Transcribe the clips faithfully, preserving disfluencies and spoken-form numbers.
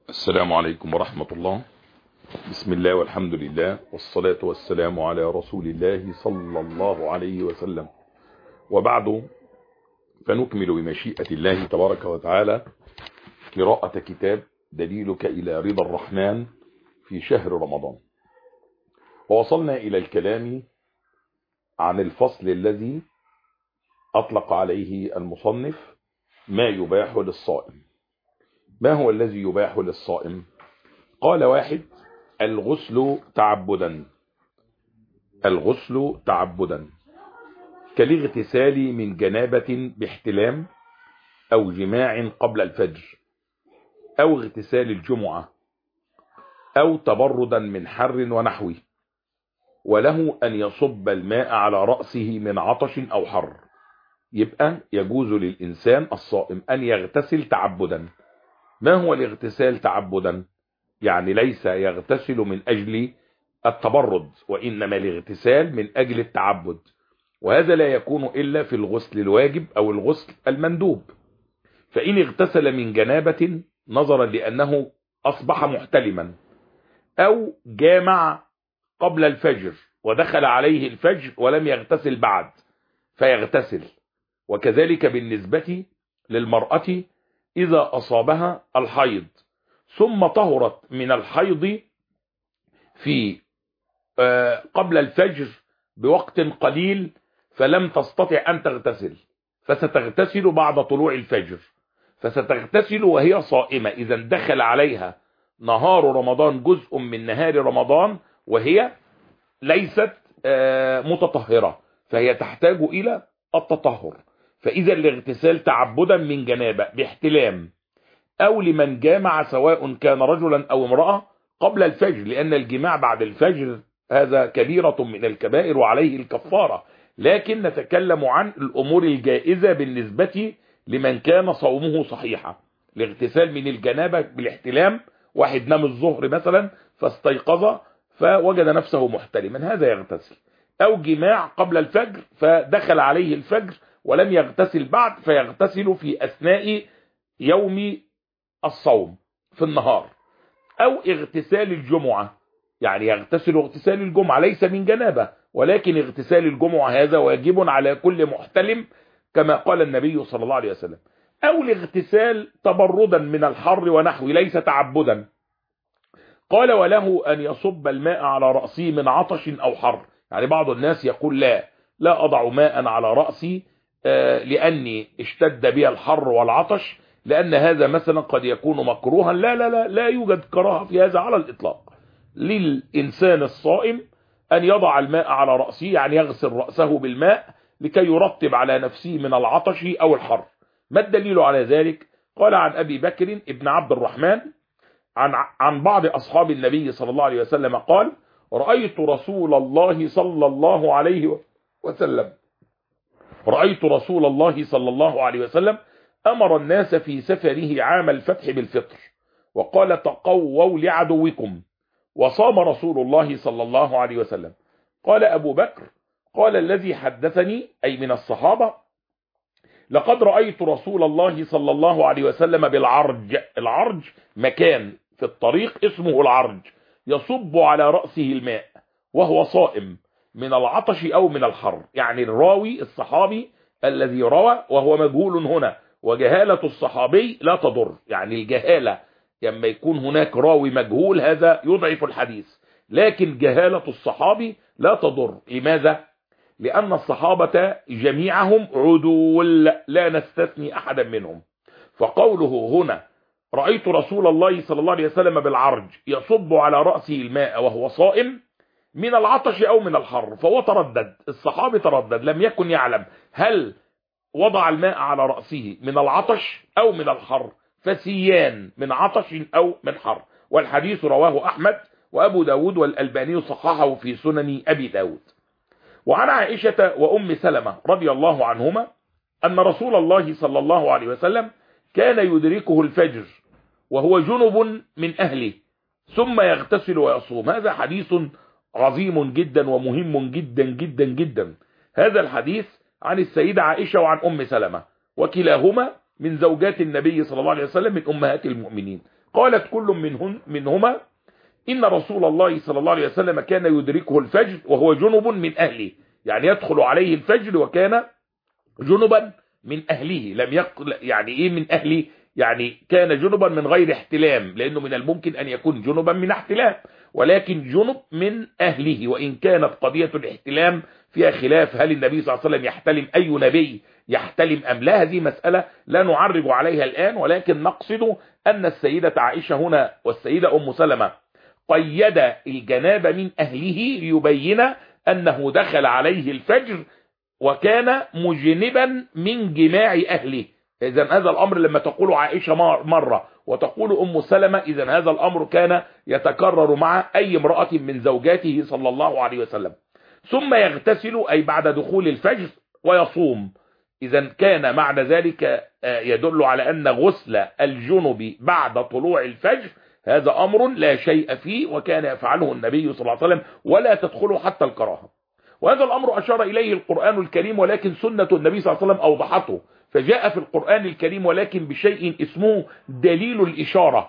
السلام عليكم ورحمة الله. بسم الله والحمد لله والصلاة والسلام على رسول الله صلى الله عليه وسلم، وبعد، فنكمل بمشيئة الله تبارك وتعالى قراءة كتاب دليلك إلى رضا الرحمن في شهر رمضان. ووصلنا إلى الكلام عن الفصل الذي أطلق عليه المصنف ما يباح للصائم. ما هو الذي يباح للصائم؟ قال واحد: الغسل تعبدا. الغسل تعبدا كالاغتسال من جنابة باحتلام أو جماع قبل الفجر، أو اغتسال الجمعة، أو تبردا من حر ونحوه، وله أن يصب الماء على رأسه من عطش أو حر. يبقى يجوز للإنسان الصائم أن يغتسل تعبدا. ما هو الاغتسال تعبدا؟ يعني ليس يغتسل من أجل التبرد، وإنما الاغتسال من أجل التعبد، وهذا لا يكون إلا في الغسل الواجب أو الغسل المندوب. فإن اغتسل من جنابة نظرا لأنه أصبح محتلما، أو جامع قبل الفجر ودخل عليه الفجر ولم يغتسل بعد فيغتسل. وكذلك بالنسبة للمرأة إذا أصابها الحيض ثم طهرت من الحيض في قبل الفجر بوقت قليل فلم تستطع أن تغتسل، فستغتسل بعد طلوع الفجر، فستغتسل وهي صائمة. إذا دخل عليها نهار رمضان، جزء من نهار رمضان، وهي ليست متطهرة، فهي تحتاج إلى التطهر. فإذا الاغتسال تعبدا من جنابة باحتلام، أو لمن جامع سواء كان رجلا أو امرأة قبل الفجر، لأن الجماع بعد الفجر هذا كبيرة من الكبائر وعليه الكفارة، لكن نتكلم عن الأمور الجائزة بالنسبة لمن كان صومه صحيحا. الاغتسال من الجنابة بالاحتلام، واحد نام الظهر مثلا فاستيقظ فوجد نفسه محتلما، هذا يغتسل. أو جماع قبل الفجر فدخل عليه الفجر ولم يغتسل بعد، فيغتسل في أثناء يوم الصوم في النهار. أو اغتسال الجمعة، يعني يغتسل اغتسال الجمعة ليس من جنابة، ولكن اغتسال الجمعة هذا واجب على كل محتلم كما قال النبي صلى الله عليه وسلم. أو الاغتسال تبردا من الحر ونحوه ليس تعبدا. قال: وله أن يصب الماء على رأسه من عطش أو حر. يعني بعض الناس يقول: لا لا أضع ماء على رأسي لأني اشتد بي الحر والعطش، لأن هذا مثلا قد يكون مكروها. لا لا لا لا يوجد كراهة في هذا على الإطلاق. للإنسان الصائم أن يضع الماء على رأسه، يعني يغسل رأسه بالماء لكي يرطب على نفسه من العطش أو الحر. ما الدليل على ذلك؟ قال عن أبي بكر ابن عبد الرحمن عن عن بعض أصحاب النبي صلى الله عليه وسلم قال: رأيت رسول الله صلى الله عليه وسلم رأيت رسول الله صلى الله عليه وسلم أمر الناس في سفره عام الفتح بالفطر، وقال: تقووا لعدوكم. وصام رسول الله صلى الله عليه وسلم. قال أبو بكر: قال الذي حدثني، أي من الصحابة: لقد رأيت رسول الله صلى الله عليه وسلم بالعرج. العرج مكان في الطريق اسمه العرج، يصب على رأسه الماء وهو صائم من العطش أو من الحر. يعني الراوي الصحابي الذي روى وهو مجهول هنا، وجهالة الصحابي لا تضر. يعني الجهالة لما يكون هناك راوي مجهول هذا يضعف الحديث، لكن جهالة الصحابي لا تضر. لماذا؟ لأن الصحابة جميعهم عدول، لا نستثني أحدا منهم. فقوله هنا: رأيت رسول الله صلى الله عليه وسلم بالعرج يصب على رأسه الماء وهو صائم من العطش أو من الحر، فهو تردد. الصحابي تردد، لم يكن يعلم هل وضع الماء على رأسه من العطش أو من الحر، فسيان من عطش أو من حر. والحديث رواه أحمد وأبو داود والألباني صححه في سنن أبي داود. وعن عائشة وأم سلمة رضي الله عنهما أن رسول الله صلى الله عليه وسلم كان يدركه الفجر وهو جنب من أهله ثم يغتسل ويصوم. هذا حديث عظيم جدا ومهم جدا جدا جدا. هذا الحديث عن السيدة عائشة وعن أم سلمة، وكلاهما من زوجات النبي صلى الله عليه وسلم، من أمهات المؤمنين. قالت كل منهن منهما إن رسول الله صلى الله عليه وسلم كان يدركه الفجر وهو جنب من أهله، يعني يدخل عليه الفجر وكان جنبا من أهله. لم يقل يعني إيه من أهله؟ يعني كان جنبا من غير احتلام، لأنه من الممكن أن يكون جنبا من احتلام، ولكن جنب من أهله. وإن كانت قضية الاحتلام فيها خلاف، هل النبي صلى الله عليه وسلم يحتلم؟ أي نبي يحتلم أم لا؟ هذه مسألة لا نعرج عليها الآن، ولكن نقصد أن السيدة عائشة هنا والسيدة أم سلمة قيد الجناب من أهله ليبين أنه دخل عليه الفجر وكان مجنبا من جماع أهله. إذا هذا الأمر لما تقول عائشة مرة وتقول أم سلمة، إذا هذا الأمر كان يتكرر مع أي امرأة من زوجاته صلى الله عليه وسلم. ثم يغتسل أي بعد دخول الفجر ويصوم. إذا كان معنى ذلك يدل على أن غسل الجنب بعد طلوع الفجر هذا أمر لا شيء فيه، وكان يفعله النبي صلى الله عليه وسلم ولا تدخله حتى الكراهة. وهذا الأمر أشار إليه القرآن الكريم، ولكن سنة النبي صلى الله عليه وسلم أوضحته، فجاء في القرآن الكريم ولكن بشيء اسمه دليل الإشارة.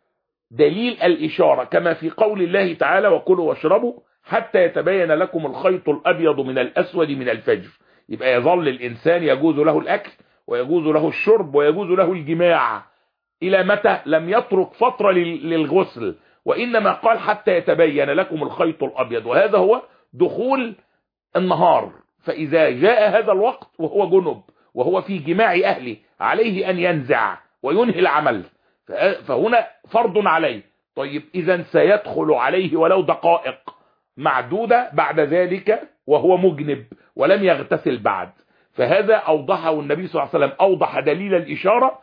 دليل الإشارة كما في قول الله تعالى: وكلوا واشربوا حتى يتبين لكم الخيط الأبيض من الأسود من الفجر. يبقى يظل الإنسان يجوز له الأكل ويجوز له الشرب ويجوز له الجماع إلى متى؟ لم يترك فترة للغسل، وإنما قال حتى يتبين لكم الخيط الأبيض، وهذا هو دخول النهار. فإذا جاء هذا الوقت وهو جنب وهو في جماع أهله عليه أن ينزع وينهي العمل، فهنا فرض عليه. طيب إذا سيدخل عليه ولو دقائق معدودة بعد ذلك وهو مجنب ولم يغتسل بعد، فهذا أوضحه النبي صلى الله عليه وسلم، أوضح دليل الإشارة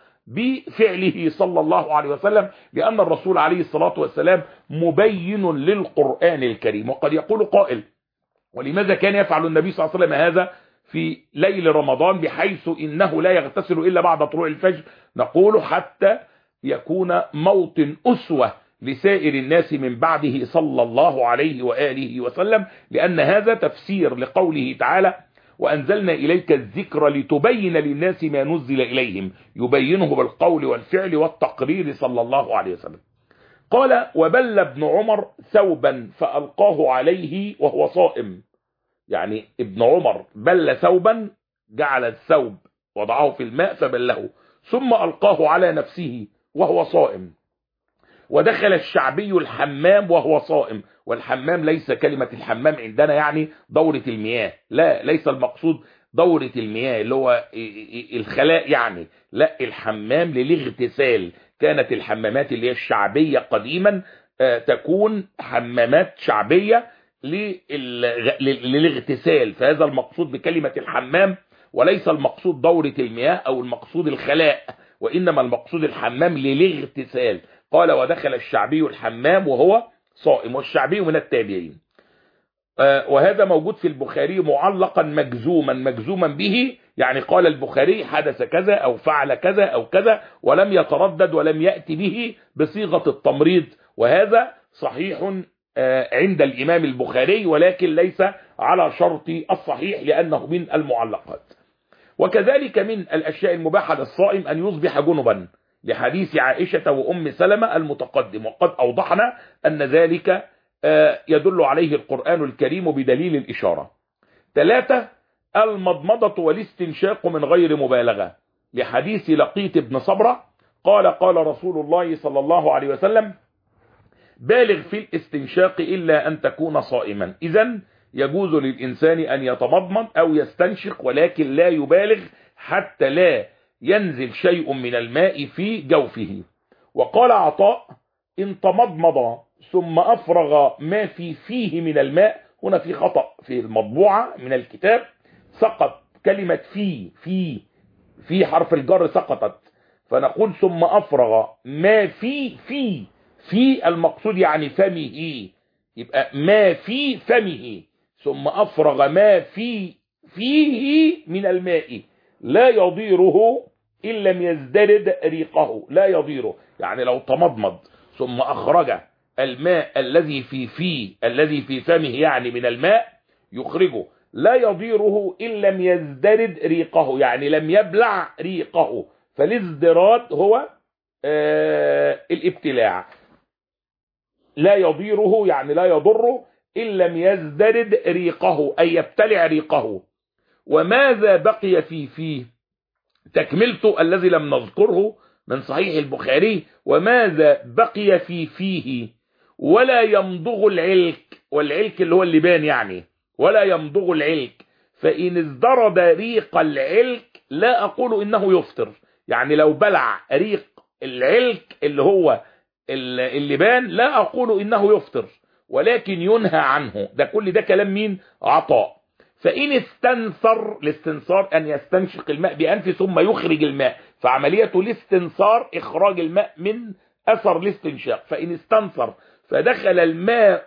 بفعله صلى الله عليه وسلم، لأن الرسول عليه الصلاة والسلام مبين للقرآن الكريم. وقد يقول قائل: ولماذا كان يفعل النبي صلى الله عليه وسلم هذا في ليل رمضان بحيث إنه لا يغتسل إلا بعد طلوع الفجر؟ نقول حتى يكون موطن أسوة لسائر الناس من بعده صلى الله عليه وآله وسلم، لأن هذا تفسير لقوله تعالى: وأنزلنا إليك الذكر لتبين للناس ما نزل إليهم، يبينه بالقول والفعل والتقرير صلى الله عليه وسلم. قال: وبل ابن عمر ثوبا فألقاه عليه وهو صائم. يعني ابن عمر بل ثوبا، جعل الثوب وضعه في الماء فبله ثم ألقاه على نفسه وهو صائم. ودخل الشعبي الحمام وهو صائم. والحمام ليس كلمة الحمام عندنا يعني دورة المياه، لا، ليس المقصود دورة المياه اللي هو الخلاء يعني، لا، الحمام للاغتسال. كانت الحمامات اللي هي الشعبية قديما تكون حمامات شعبية للاغتسال، فهذا المقصود بكلمة الحمام، وليس المقصود دورة المياه أو المقصود الخلاء، وإنما المقصود الحمام للاغتسال. قال: ودخل الشعبي الحمام وهو صائم. والشعبي من التابعين، وهذا موجود في البخاري معلقا مجزوما مجزوما به، يعني قال البخاري حدث كذا أو فعل كذا أو كذا، ولم يتردد ولم يأتي به بصيغة التمريض، وهذا صحيح عند الإمام البخاري، ولكن ليس على شرط الصحيح لأنه من المعلقات. وكذلك من الأشياء المباحة للصائم أن يصبح جنبا، لحديث عائشة وأم سلمة المتقدم، وقد أوضحنا أن ذلك يدل عليه القرآن الكريم بدليل الإشارة. ثلاثة: المضمضة والاستنشاق من غير مبالغة، لحديث لقيط بن صبرة قال: قال رسول الله صلى الله عليه وسلم: بالغ في الاستنشاق إلا أن تكون صائما. إذن يجوز للإنسان أن يتمضمض أو يستنشق، ولكن لا يبالغ حتى لا ينزل شيء من الماء في جوفه. وقال عطاء: إن تمضمض ثم أفرغ ما في فيه من الماء، هنا في خطأ في المطبوعة من الكتاب، سقط كلمة في في في حرف الجر سقطت، فنقول ثم أفرغ ما في في في المقصود يعني فمه، يبقى ما في فمه، ثم أفرغ ما في فيه من الماء لا يضيره إن لم يزدرد ريقه. لا يضيره يعني لو تمضمض ثم أخرج الماء الذي في فيه الذي في فمه يعني من الماء يخرجه، لا يضيره إن لم يزدرد ريقه، يعني لم يبلع ريقه. فالازدراد هو آه الابتلاع، لا يضيره يعني لا يضره إن لم يزدرد ريقه أي يبتلع ريقه. وماذا بقي في فيه تكملته الذي لم نذكره من صحيح البخاري، وماذا بقي في فيه ولا يمضغ العلك، والعلك اللي هو اللبان يعني، ولا يمضغ العلك فإن ازدرد ريق العلك لا أقول إنه يفطر. يعني لو بلع ريق العلك اللي هو اللبان لا أقول إنه يفطر، ولكن ينهى عنه. ده كل ده كلام مين؟ عطاء. فإن استنثر، الاستنثار أن يستنشق الماء بأنفه ثم يخرج الماء، فعملية الاستنثار إخراج الماء من أثر الاستنشاق. فإن استنثر فدخل الماء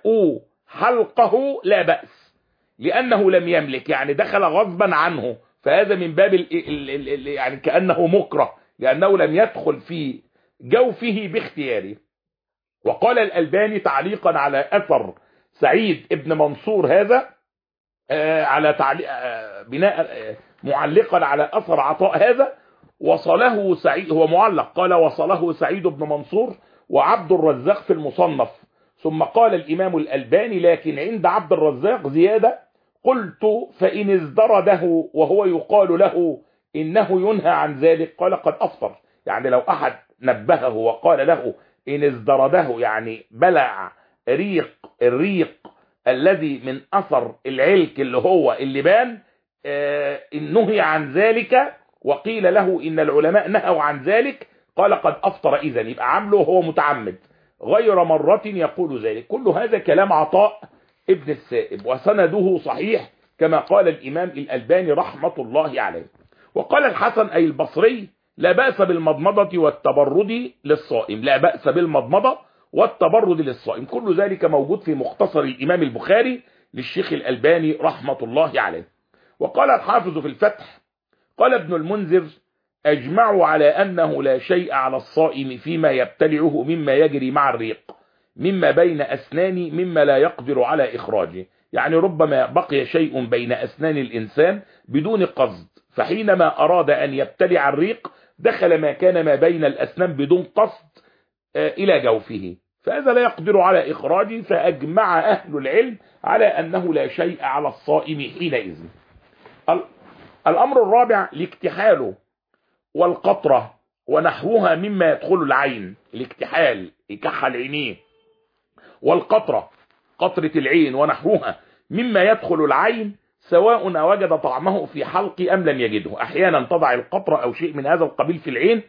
حلقه لا بأس، لأنه لم يملك، يعني دخل غصبا عنه، فهذا من باب ال ال ال يعني كأنه مكره، لأنه لم يدخل في جوفه باختياره. وقال الألباني تعليقا على أثر سعيد ابن منصور هذا، آه على تعليق آه بناء آه معلقا على أثر عطاء هذا، وصله سعيد، هو معلق، قال وصله سعيد بن منصور وعبد الرزاق في المصنف. ثم قال الإمام الألباني لكن عند عبد الرزاق زيادة، قلت فإن ازدرده وهو يقال له إنه ينهى عن ذلك قال قد أفطر. يعني لو أحد نبهه وقال له إن ازدرده يعني بلع ريق الريق الذي من أثر العلك اللي هو اللبان، آه نهي عن ذلك وقيل له إن العلماء نهوا عن ذلك قال قد أفطر. إذن يبقى عمله هو متعمد غير مرة يقول ذلك. كل هذا كلام عطاء ابن السائب وسنده صحيح كما قال الإمام الألباني رحمة الله عليه. وقال الحسن أي البصري لا بأس بالمضمضة والتبرد للصائم، لا بأس بالمضمضة والتبرد للصائم. كل ذلك موجود في مختصر الإمام البخاري للشيخ الألباني رحمة الله عليه. وقال الحافظ في الفتح قال ابن المنذر أجمعوا على أنه لا شيء على الصائم فيما يبتلعه مما يجري مع الريق مما بين أسنان مما لا يقدر على إخراجه. يعني ربما بقي شيء بين أسنان الإنسان بدون قصد، فحينما أراد أن يبتلع الريق دخل ما كان ما بين الأسنان بدون قصد إلى جوفه، فهذا لا يقدر على إخراجه. فأجمع أهل العلم على أنه لا شيء على الصائم حينئذ. الأمر الرابع الاكتحال والقطرة ونحوها مما يدخل العين. الاكتحال يكحل عينيه، والقطرة قطرة العين ونحوها مما يدخل العين سواء وجد طعمه في حلق أم لم يجده. أحيانا تضع القطرة أو شيء من هذا القبيل في العين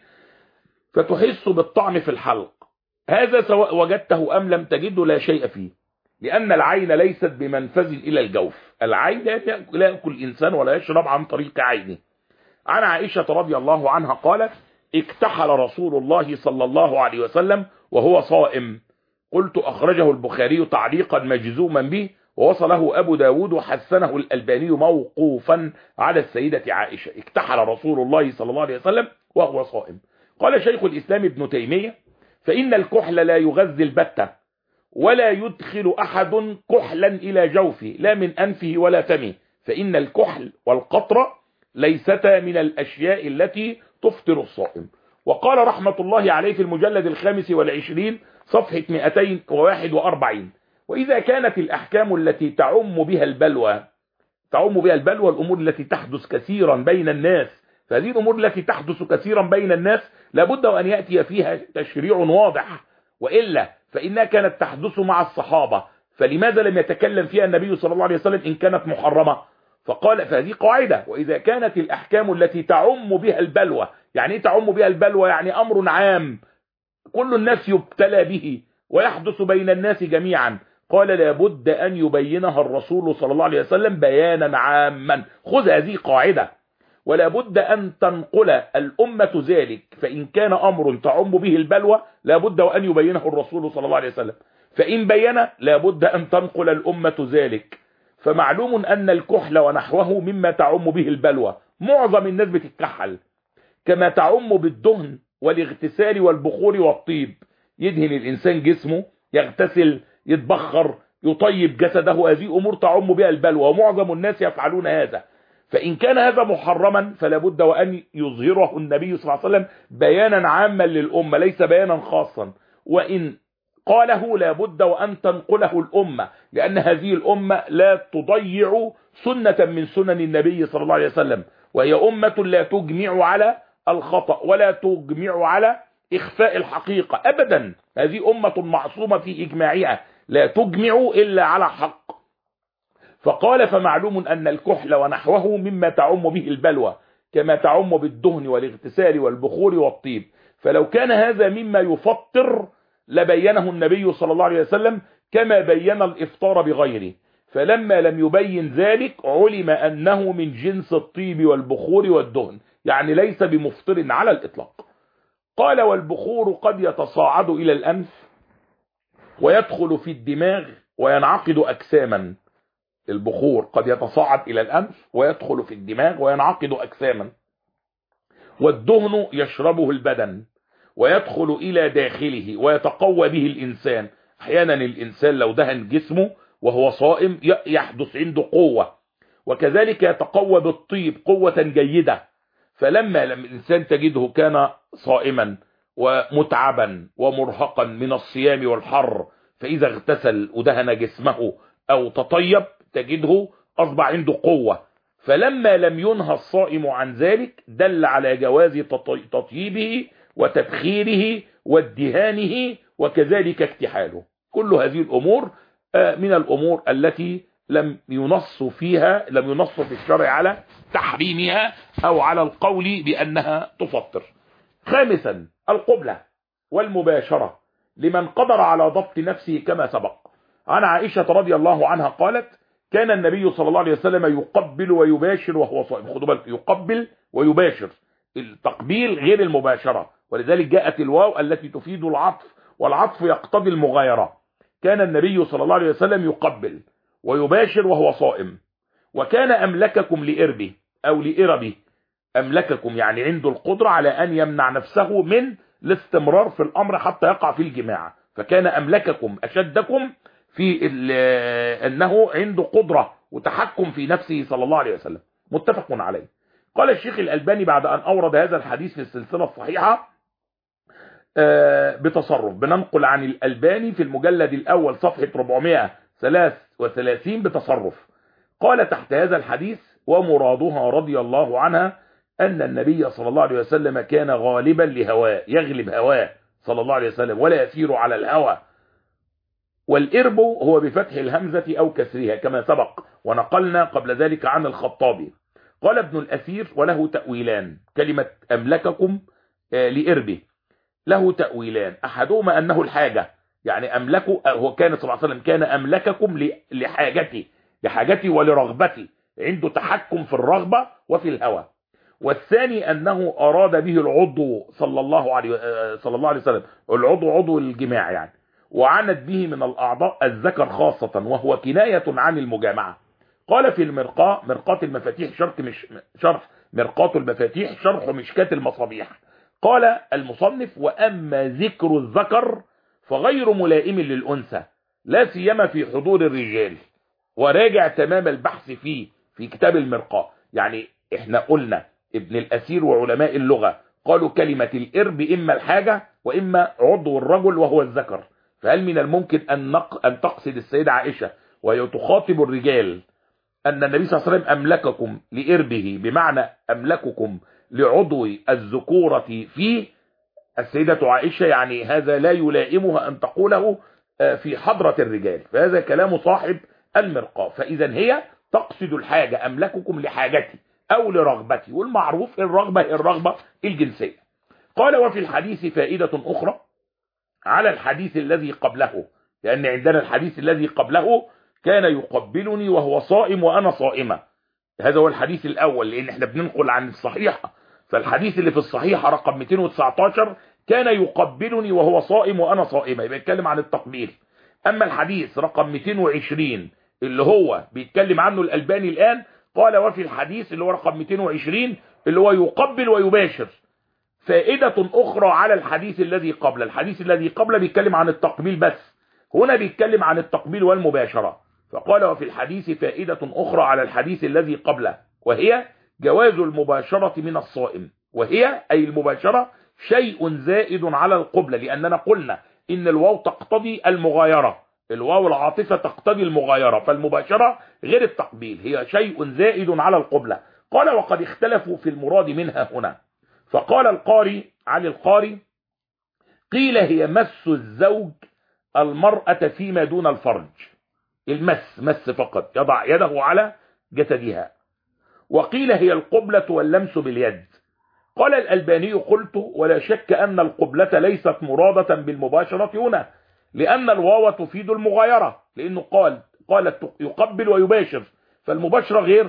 فتحس بالطعم في الحلق، هذا سواء وجدته أم لم تجده لا شيء فيه، لأن العين ليست بمنفذ إلى الجوف. العين لا يأكل إنسان ولا يشرب عن طريق عينه. عن عائشة رضي الله عنها قالت اكتحل رسول الله صلى الله عليه وسلم وهو صائم. قلت أخرجه البخاري تعليقا مجزوما به ووصله أبو داود وحسنه الألباني موقوفا على السيدة عائشة. اكتحل رسول الله صلى الله عليه وسلم وهو صائم. قال شيخ الإسلام ابن تيمية فإن الكحل لا يغذي البتة ولا يدخل أحد كحلا إلى جوفه لا من أنفه ولا فمه، فإن الكحل والقطرة ليستا من الأشياء التي تفطر الصائم. وقال رحمة الله عليه في المجلد الخامس والعشرين صفحة مئتين وواحد وأربعين وإذا كانت الأحكام التي تعم بها البلوى تعم بها البلوى الأمور التي تحدث كثيرا بين الناس، فهذه الأمور التي تحدث كثيرا بين الناس لابد أن يأتي فيها تشريع واضح، وإلا فإنها كانت تحدث مع الصحابة، فلماذا لم يتكلم فيها النبي صلى الله عليه وسلم إن كانت محرمة؟ فقال فهذه قاعدة. وإذا كانت الأحكام التي تعم بها البلوى، يعني ايه تعم بها البلوى؟ يعني أمر عام كل الناس يبتلى به ويحدث بين الناس جميعا، قال لابد أن يبينها الرسول صلى الله عليه وسلم بيانا عاما. خذ هذه قاعدة، ولا بد أن تنقل الأمة ذلك، فإن كان أمر تعم به البلوى لا بد وأن يبينه الرسول صلى الله عليه وسلم، فإن بين لا بد أن تنقل الأمة ذلك. فمعلوم أن الكحل ونحوه مما تعم به البلوى، معظم الناس بتتكحل كما تعم بالدهن والاغتسال والبخور والطيب. يدهن الإنسان جسمه، يغتسل، يتبخر، يطيب جسده، هذه أمور تعم بها البلوى ومعظم الناس يفعلون هذا. فإن كان هذا محرما فلا بد وأن يظهره النبي صلى الله عليه وسلم بيانا عاما للأمة ليس بيانا خاصا، وإن قاله لا بد وأن تنقله الأمة، لأن هذه الأمة لا تضيع سنة من سنن النبي صلى الله عليه وسلم، وهي أمة لا تجمع على الخطأ ولا تجمع على إخفاء الحقيقة أبدا. هذه أمة معصومة في إجماعها لا تجمع إلا على حق. فقال فمعلوم أن الكحل ونحوه مما تعم به البلوى كما تعم بالدهن والاغتسال والبخور والطيب، فلو كان هذا مما يفطر لبينه النبي صلى الله عليه وسلم كما بين الإفطار بغيره، فلما لم يبين ذلك علم أنه من جنس الطيب والبخور والدهن، يعني ليس بمفطر على الإطلاق. قال والبخور قد يتصاعد إلى الأنف ويدخل في الدماغ وينعقد أجساما. البخور قد يتصاعد إلى الأنف ويدخل في الدماغ وينعقد أجساما. والدهن يشربه البدن ويدخل إلى داخله ويتقوى به الإنسان. أحيانا الإنسان لو دهن جسمه وهو صائم يحدث عنده قوة، وكذلك يتقوى بالطيب قوة جيدة. فلما لم الإنسان تجده كان صائما ومتعبا ومرهقا من الصيام والحر، فإذا اغتسل ودهن جسمه أو تطيب تجده أصبح عنده قوة. فلما لم ينهى الصائم عن ذلك دل على جواز تطيبه وتبخيره وادهانه وكذلك اكتحاله. كل هذه الأمور من الأمور التي لم ينص فيها لم ينص في الشرع على تحريمها أو على القول بأنها تفطر. خامسا القبلة والمباشرة لمن قدر على ضبط نفسه كما سبق. عن عائشة رضي الله عنها قالت كان النبي صلى الله عليه وسلم يقبل ويباشر وهو صائم. خدوا بالك، يقبل ويباشر، التقبيل غير المباشرة، ولذلك جاءت الواو التي تفيد العطف، والعطف يقتضي المغايرة. كان النبي صلى الله عليه وسلم يقبل ويباشر وهو صائم. وكان أملككم لإربه أو لإربه، أملككم يعني عنده القدرة على أن يمنع نفسه من الاستمرار في الأمر حتى يقع في الجماع. فكان أملككم أشدكم في أنه عنده قدرة وتحكم في نفسه صلى الله عليه وسلم. متفق عليه. قال الشيخ الألباني بعد أن أورد هذا الحديث في السلسلة الصحيحة بتصرف، بننقل عن الألباني في المجلد الأول صفحة أربعمائة وثلاثة وثلاثين بتصرف. قال تحت هذا الحديث ومرادها رضي الله عنها أن النبي صلى الله عليه وسلم كان غالبا لهواه، يغلب هواه صلى الله عليه وسلم ولا يسير على الهوى. والإرب هو بفتح الهمزة أو كسرها كما سبق ونقلنا قبل ذلك عن الخطابي. قال ابن الأثير وله تأويلان، كلمة أملككم لإربه له تأويلان، أحدهما أنه الحاجة، يعني أملكه هو كان صلى الله عليه وسلم كان أملككم لحاجتي لحاجتي ولرغبتي، عنده تحكم في الرغبة وفي الهوى. والثاني أنه أراد به العضو صلى الله عليه صلى الله عليه وسلم، العضو عضو الجماع يعني، وعنت به من الأعضاء الذكر خاصة، وهو كناية عن المجامعة. قال في المرقاة، مرقاة المفاتيح شرح مش شرح مرقاة المفاتيح شرح مشكاة المصابيح، قال المصنف وأما ذكر الذكر فغير ملائم للأنثى لا سيما في حضور الرجال، وراجع تمام البحث فيه في كتاب المرقاة. يعني احنا قلنا ابن الأثير وعلماء اللغة قالوا كلمة الإرب إما الحاجة وإما عضو الرجل وهو الذكر، فهل من الممكن أن, نق... أن تقصد السيدة عائشة وهي تخاطب الرجال أن النبي صلى الله عليه وسلم أملككم لإربه بمعنى أملككم لعضو الذكورة فيه السيدة عائشة، يعني هذا لا يلائمها أن تقوله في حضرة الرجال، فهذا كلام صاحب المرقاة. فإذا هي تقصد الحاجة، أملككم لحاجتي أو لرغبتي، والمعروف الرغبة الرغبة الجنسية. قال وفي الحديث فائدة أخرى على الحديث الذي قبله، لأن عندنا الحديث الذي قبله كان يقبلني وهو صائم وأنا صائمة، هذا هو الحديث الأول لأن احنا بننقل عن الصحيحة. فالحديث اللي في الصحيحة رقم مئتين وتسعتاشر كان يقبلني وهو صائم وأنا صائمة، يبقى يتكلم عن التقبيل. أما الحديث رقم مئتين وعشرين اللي هو بيتكلم عنه الألباني الآن، قال وفي الحديث اللي هو رقم مئتين وعشرين اللي هو يقبل ويباشر فائدة أخرى على الحديث الذي قبل. الحديث الذي قبل بيتكلم عن التقبيل بس، هنا بيتكلم عن التقبيل والمباشرة. فقال وفي الحديث فائدة أخرى على الحديث الذي قبله، وهي جواز المباشرة من الصائم، وهي أي المباشرة شيء زائد على القبلة، لأننا قلنا إن الواو تقتضي المغايرة، الواو العاطفة تقتضي المغايرة، فالمباشرة غير التقبيل، هي شيء زائد على القبلة. قال وقد اختلفوا في المراد منها هنا، فقال القاري علي القاري قيل هي مس الزوج المرأة فيما دون الفرج، المس مس فقط، يضع يده على جسدها. وقيل هي القبلة واللمس باليد. قال الألباني قلت ولا شك أن القبلة ليست مرادة بالمباشرة هنا، لأن الواو تفيد المغايرة، لأنه قال قالت يقبل ويباشر، فالمباشرة غير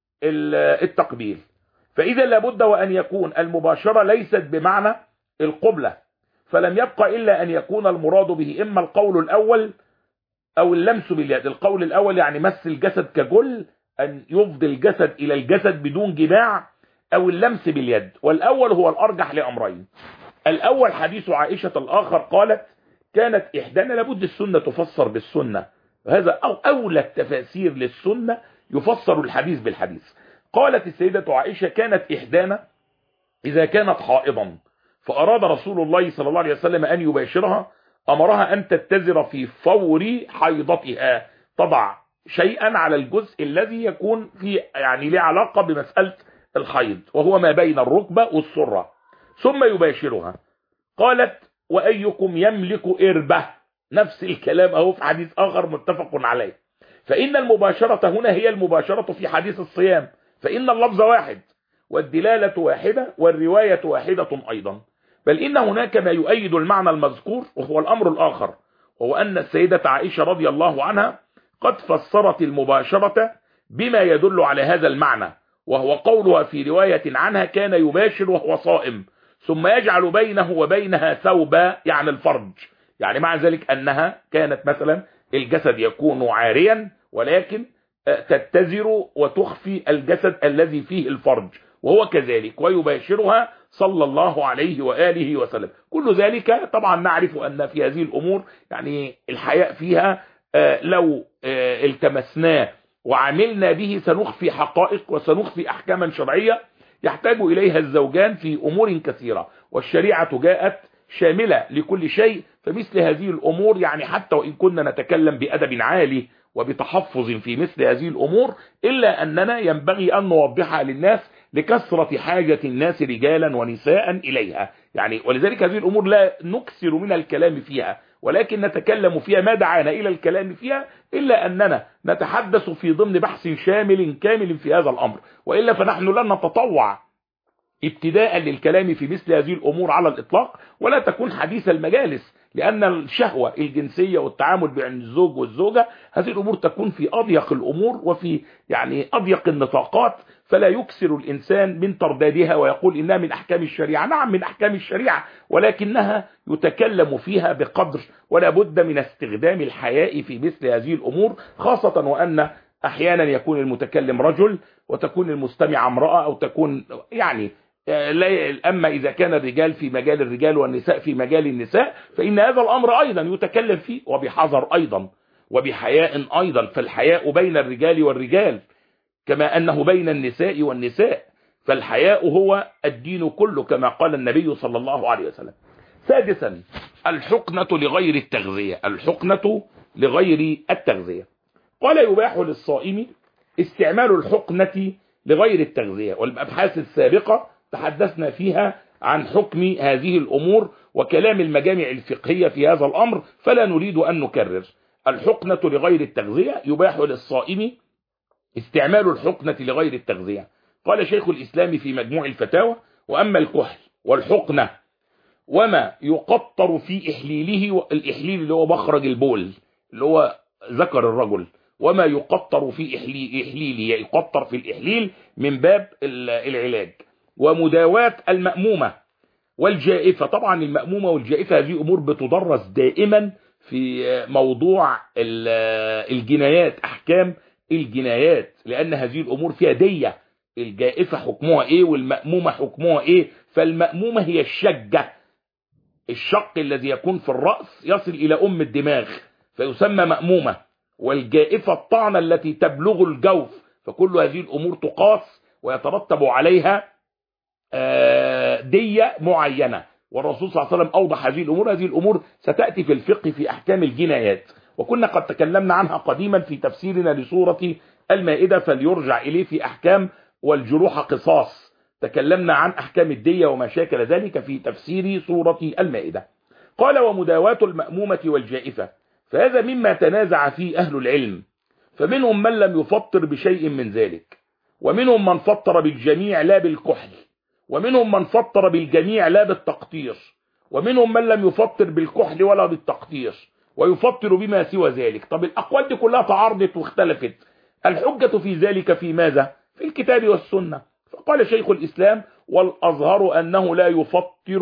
التقبيل، فإذا لابد وأن يكون المباشرة ليست بمعنى القبلة، فلم يبقى إلا أن يكون المراد به إما القول الأول أو اللمس باليد. القول الأول يعني مس الجسد كجل، أن يفضي الجسد إلى الجسد بدون جماع، أو اللمس باليد، والأول هو الأرجح لأمرين. الأول حديث عائشة، الآخر قالت كانت إحدانا، لابد السنة تفسر بالسنة، هذا أو أولى التفاسير للسنة يفسر الحديث بالحديث. قالت السيدة عائشة كانت إحدانا إذا كانت حائضا فأراد رسول الله صلى الله عليه وسلم أن يباشرها أمرها أن تتزر في فور حيضتها، تضع شيئا على الجزء الذي يكون في يعني له علاقة بمسألة الحيض، وهو ما بين الركبة والسرة، ثم يباشرها. قالت وأيكم يملك إربة، نفس الكلام أهو في حديث آخر متفق عليه. فإن المباشرة هنا هي المباشرة في حديث الصيام، فإن اللفظ واحد والدلالة واحدة والرواية واحدة أيضا، بل إن هناك ما يؤيد المعنى المذكور، وهو الأمر الآخر، وهو أن السيدة عائشة رضي الله عنها قد فسرت المباشرة بما يدل على هذا المعنى، وهو قولها في رواية عنها كان يباشر وهو صائم ثم يجعل بينه وبينها ثوبا، يعني الفرج، يعني مع ذلك أنها كانت مثلا الجسد يكون عاريا ولكن تتزر وتخفي الجسد الذي فيه الفرج، وهو كذلك ويباشرها صلى الله عليه وآله وسلم. كل ذلك طبعا نعرف أن في هذه الأمور يعني الحياء فيها لو التمسناه وعملنا به سنخفي حقائق وسنخفي أحكاما شرعية يحتاج إليها الزوجان في أمور كثيرة، والشريعة جاءت شاملة لكل شيء، فمثل هذه الأمور يعني حتى وإن كنا نتكلم بأدب عالي وبتحفظ في مثل هذه الأمور، إلا أننا ينبغي أن نوضحها للناس لكثرة حاجة الناس رجالا ونساء إليها، يعني ولذلك هذه الأمور لا نكثر من الكلام فيها، ولكن نتكلم فيها ما دعانا إلى الكلام فيها، إلا أننا نتحدث في ضمن بحث شامل كامل في هذا الأمر، وإلا فنحن لن نتطوع ابتداء للكلام في مثل هذه الأمور على الإطلاق، ولا تكون حديث المجالس، لأن الشهوة الجنسية والتعامل بين الزوج والزوجة هذه الأمور تكون في أضيق الأمور وفي يعني أضيق النطاقات، فلا يكسر الإنسان من تردادها ويقول إنها من أحكام الشريعة. نعم من أحكام الشريعة، ولكنها يتكلم فيها بقدر، ولا بد من استخدام الحياء في مثل هذه الأمور، خاصة وأن أحيانا يكون المتكلم رجل وتكون المستمع امرأة، أو تكون يعني لا، أما إذا كان الرجال في مجال الرجال والنساء في مجال النساء، فإن هذا الأمر أيضا يتكلم فيه وبحذر أيضا وبحياء أيضا، فالحياء بين الرجال والرجال كما أنه بين النساء والنساء، فالحياء هو الدين كله كما قال النبي صلى الله عليه وسلم. سادسا الحقنة لغير التغذية، الحقنة لغير التغذية. قال يباح للصائم استعمال الحقنة لغير التغذية، والأبحاث السابقة تحدثنا فيها عن حكم هذه الأمور وكلام المجامع الفقهية في هذا الأمر، فلا نريد أن نكرر. الحقنة لغير التغذية يباح للصائم استعمال الحقنة لغير التغذية. قال شيخ الإسلام في مجموع الفتاوى وأما الكحل والحقنة وما يقطر في إحليله، الإحليل اللي هو مخرج البول اللي هو ذكر الرجل، وما يقطر في إحليله يقطر في الإحليل من باب العلاج، ومداواة المأمومة والجائفة. طبعا المأمومة والجائفة هذه أمور بتدرس دائما في موضوع الجنايات، أحكام الجنايات، لأن هذه الأمور فيها دية، الجائفة حكمها إيه والمأمومة حكمها إيه. فالمأمومة هي الشجة، الشق الذي يكون في الرأس يصل إلى أم الدماغ فيسمى مأمومة، والجائفة الطعنة التي تبلغ الجوف، فكل هذه الأمور تقاس ويترتب عليها دية معينة، والرسول صلى الله عليه وسلم أوضح هذه الأمور. هذه الأمور ستأتي في الفقه في أحكام الجنايات، وكنا قد تكلمنا عنها قديما في تفسيرنا لسورة المائدة، فليرجع إليه في أحكام والجروح قصاص. تكلمنا عن أحكام الدية وما شاكل ذلك في تفسير سورة المائدة. قال: ومداواة المأمومة والجائفة، فهذا مما تنازع فيه أهل العلم، فمنهم من لم يفطر بشيء من ذلك، ومنهم من فطر بالجميع لا بالكحل، ومنهم من فطر بالجميع لا بالتقطير، ومنهم من لم يفطر بالكحل ولا بالتقطير ويفطر بما سوى ذلك. طب الأقوال دي كلها تعارضت واختلفت، الحجة في ذلك في ماذا؟ في الكتاب والسنة. فقال شيخ الإسلام: والأظهر أنه لا يفطر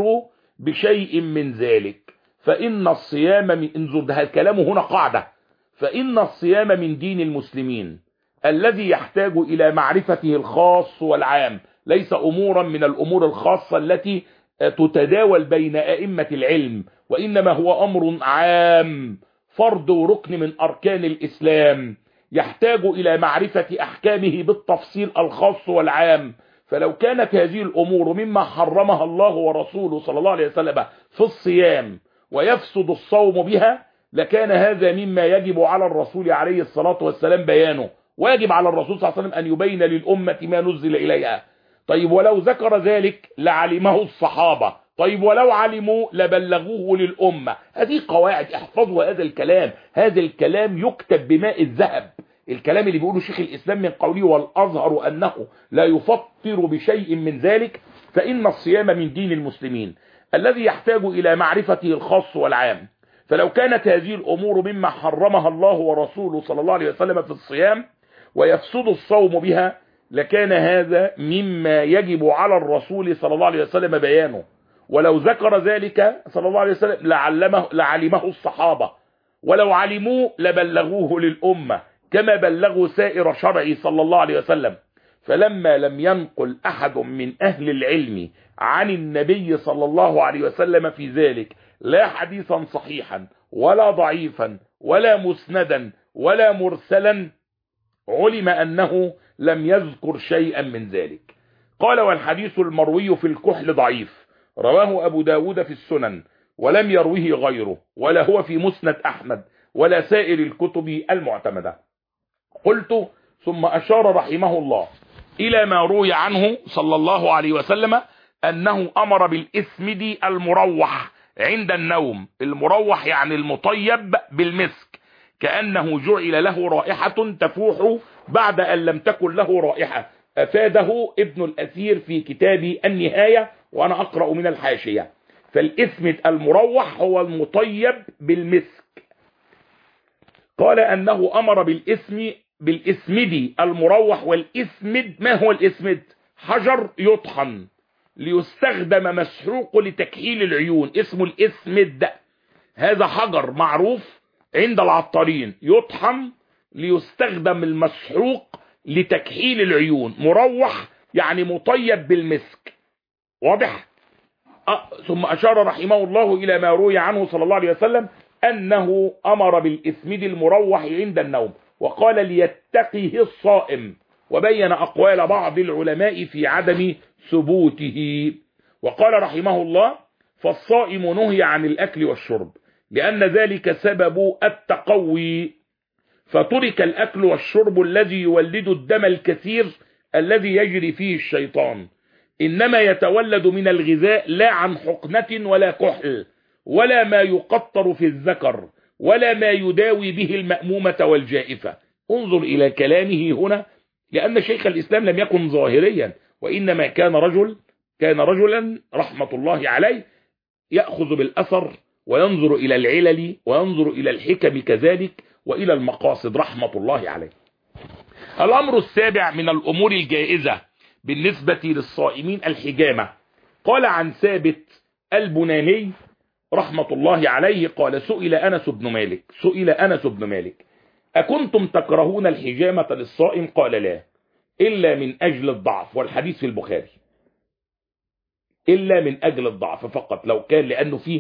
بشيء من ذلك، فإن الصيام من انظر كلامه هنا قاعدة، فإن الصيام من دين المسلمين الذي يحتاج إلى معرفته الخاص والعام، ليس أمورا من الأمور الخاصة التي تتداول بين أئمة العلم، وإنما هو أمر عام، فرض وركن من أركان الإسلام، يحتاج إلى معرفة أحكامه بالتفصيل الخاص والعام. فلو كانت هذه الأمور مما حرمها الله ورسوله صلى الله عليه وسلم في الصيام ويفسد الصوم بها، لكان هذا مما يجب على الرسول عليه الصلاة والسلام بيانه، ويجب على الرسول صلى الله عليه وسلم أن يبين للأمة ما نزل إليها. طيب ولو ذكر ذلك لعلمه الصحابة، طيب ولو علموا لبلغوه للأمة. هذه قواعد، احفظوا هذا الكلام، هذا الكلام يكتب بماء الذهب. الكلام اللي بيقوله شيخ الإسلام من قوله: والأظهر أنه لا يفطر بشيء من ذلك، فإن الصيام من دين المسلمين الذي يحتاج إلى معرفته الخاص والعام. فلو كانت هذه الأمور مما حرمها الله ورسوله صلى الله عليه وسلم في الصيام ويفسد الصوم بها، لكان هذا مما يجب على الرسول صلى الله عليه وسلم بيانه، ولو ذكر ذلك صلى الله عليه وسلم لعلمه لعلمه الصحابة، ولو علموه لبلغوه للأمة كما بلغوا سائر شرعه صلى الله عليه وسلم. فلما لم ينقل أحد من أهل العلم عن النبي صلى الله عليه وسلم في ذلك لا حديثا صحيحا ولا ضعيفا ولا مسندا ولا مرسلا، علم أنه لم يذكر شيئا من ذلك. قال: والحديث المروي في الكحل ضعيف، رواه أبو داود في السنن، ولم يروه غيره، ولا هو في مسند أحمد ولا سائر الكتب المعتمدة. قلت: ثم أشار رحمه الله إلى ما روي عنه صلى الله عليه وسلم أنه أمر بالإسمد المروح عند النوم. المروح يعني المطيب بالمسك، كأنه جعل له رائحة تفوح بعد أن لم تكن له رائحة. أفاده ابن الأثير في كتاب النهاية، وأنا أقرأ من الحاشية: فالإسمد المروح هو المطيب بالمسك. قال أنه أمر بالإسم بالإسمد المروح. والإسمد ما هو الإسمد؟ حجر يطحن ليستخدم مسحوق لتكحيل العيون، اسمه الإسمد. هذا حجر معروف عند العطارين، يطحن ليستخدم المسحوق لتكحيل العيون. مروح يعني مطيب بالمسك، واضح؟ أه ثم أشار رحمه الله إلى ما روي عنه صلى الله عليه وسلم أنه أمر بالإسمد المروح عند النوم، وقال: ليتقيه الصائم، وبين أقوال بعض العلماء في عدم ثبوته. وقال رحمه الله: فالصائم نهي عن الأكل والشرب لأن ذلك سبب التقوي، فترك الأكل والشرب الذي يولد الدم الكثير الذي يجري فيه الشيطان، إنما يتولد من الغذاء لا عن حقنة ولا كحل ولا ما يقطر في الذكر ولا ما يداوي به المأمومة والجائفة. انظر إلى كلامه هنا، لأن شيخ الإسلام لم يكن ظاهريا، وإنما كان رجل كان رجلا رحمة الله عليه يأخذ بالأثر وينظر إلى العلل وينظر إلى الحكم كذلك وإلى المقاصد رحمة الله عليه. الأمر السابع من الأمور الجائزة بالنسبة للصائمين الحجامة. قال عن ثابت البناني رحمة الله عليه قال: سئل أنس بن مالك سئل أنس بن مالك أكنتم تكرهون الحجامة للصائم؟ قال: لا، إلا من أجل الضعف. والحديث في البخاري، إلا من أجل الضعف فقط. لو كان لأنه فيه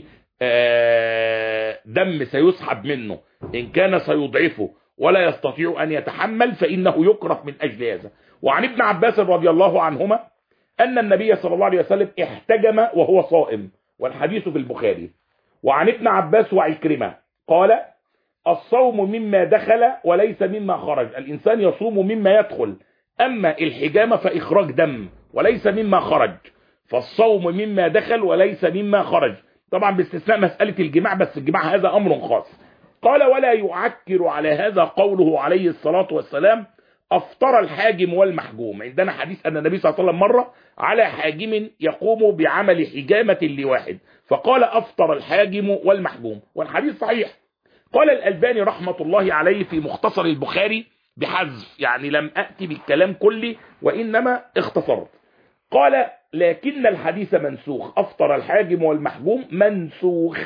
دم سيسحب منه، إن كان سيضعفه ولا يستطيع أن يتحمل، فإنه يكره من أجل هذا. وعن ابن عباس رضي الله عنهما أن النبي صلى الله عليه وسلم احتجم وهو صائم، والحديث في البخاري. وعن ابن عباس وعكرمة قال: الصوم مما دخل وليس مما خرج، الإنسان يصوم مما يدخل، أما الحجامة فإخراج دم وليس مما خرج، فالصوم مما دخل وليس مما خرج، طبعا باستثناء مسألة الجماع، بس الجماع هذا أمر خاص. قال: ولا يعكر على هذا قوله عليه الصلاة والسلام: أفطر الحاجم والمحجوم. عندنا حديث أن النبي صلى الله عليه وسلم مر على حاجم يقوم بعمل حجامة لواحد فقال: أفطر الحاجم والمحجوم، والحديث صحيح. قال الألباني رحمة الله عليه في مختصر البخاري بحذف، يعني لم أأتي بالكلام كله وإنما اختصرت. قال: لكن الحديث منسوخ، أفطر الحاجم والمحجوم منسوخ،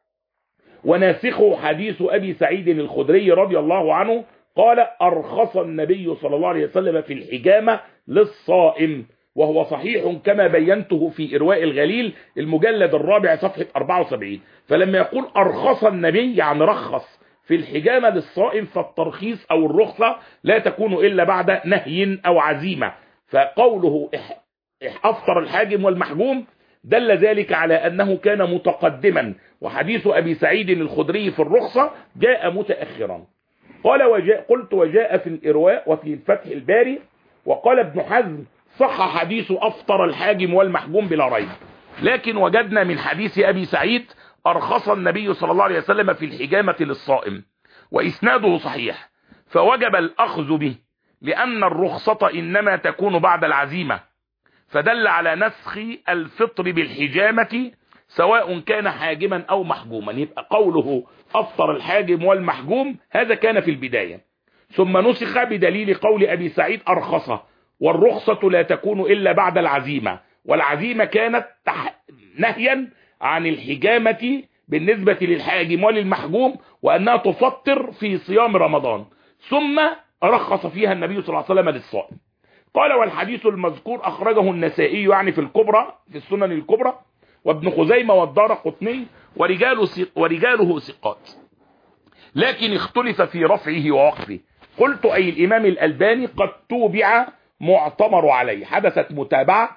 وناسخه حديث أبي سعيد الخدري رضي الله عنه قال: أرخص النبي صلى الله عليه وسلم في الحجامة للصائم، وهو صحيح كما بينته في إرواء الغليل المجلد الرابع صفحة أربعة وسبعين. فلما يقول أرخص النبي يعني رخص في الحجامة للصائم، فالترخيص أو الرخصة لا تكون إلا بعد نهي أو عزيمة. فقوله أفطر الحاجم والمحجوم دل ذلك على أنه كان متقدما، وحديث أبي سعيد الخدري في الرخصة جاء متأخرا. قال: وجاء قلت وجاء في الإرواء وفي الفتح الباري. وقال ابن حزم: صح حديث أفطر الحاجم والمحجوم بلا ريب، لكن وجدنا من حديث أبي سعيد: أرخص النبي صلى الله عليه وسلم في الحجامة للصائم، وإسناده صحيح، فوجب الأخذ به، لأن الرخصة إنما تكون بعد العزيمة، فدل على نسخ الفطر بالحجامة سواء كان حاجما أو محجوما. يبقى قوله أفطر الحاجم والمحجوم هذا كان في البداية، ثم نسخ بدليل قول أبي سعيد أرخصه، والرخصة لا تكون إلا بعد العزيمة، والعزيمة كانت نهيا عن الحجامة بالنسبة للحاجم وللمحجوم، وأنها تفطر في صيام رمضان، ثم رخص فيها النبي صلى الله عليه وسلم للصائم. قال: والحديث المذكور أخرجه النسائي يعني في الكبرى، في السنن الكبرى، وابن خزيمة والدارقطني، ورجاله ورجاله ثقات، لكن اختلف في رفعه ووقفه. قلت: أي الإمام الألباني قد توبع معتمر عليه، حدثت متابعة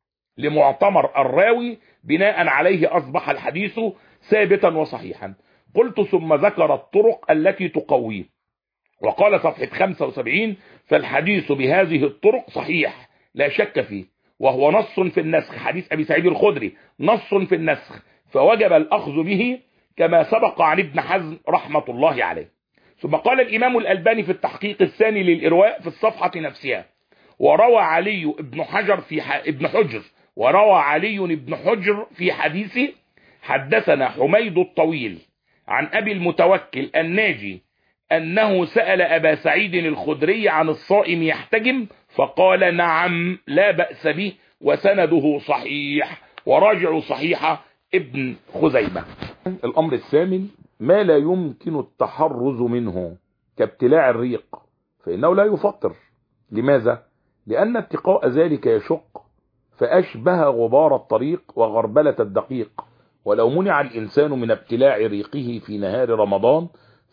لمعتمر الراوي، بناء عليه أصبح الحديث ثابتا وصحيحا. قلت: ثم ذكر الطرق التي تقويه، وقال صفحة خمسة وسبعين: فالحديث بهذه الطرق صحيح لا شك فيه، وهو نص في النسخ، حديث أبي سعيد الخدري نص في النسخ، فوجب الأخذ به كما سبق عن ابن حزم رحمة الله عليه. ثم قال الإمام الألباني في التحقيق الثاني للإرواء في الصفحة نفسها: وروى علي ابن حجر في ح... ابن حجر وروى علي ابن حجر في حديثه: حدثنا حميد الطويل عن أبي المتوكل الناجي أنه سأل أبا سعيد الخدري عن الصائم يحتجم، فقال: نعم لا بأس به، وسنده صحيح، وراجع صحيح ابن خزيمة. الأمر الثامن: ما لا يمكن التحرز منه كابتلاع الريق، فإنه لا يفطر. لماذا؟ لأن اتقاء ذلك يشق، فأشبه غبار الطريق وغربلة الدقيق، ولو منع الإنسان من ابتلاع ريقه في نهار رمضان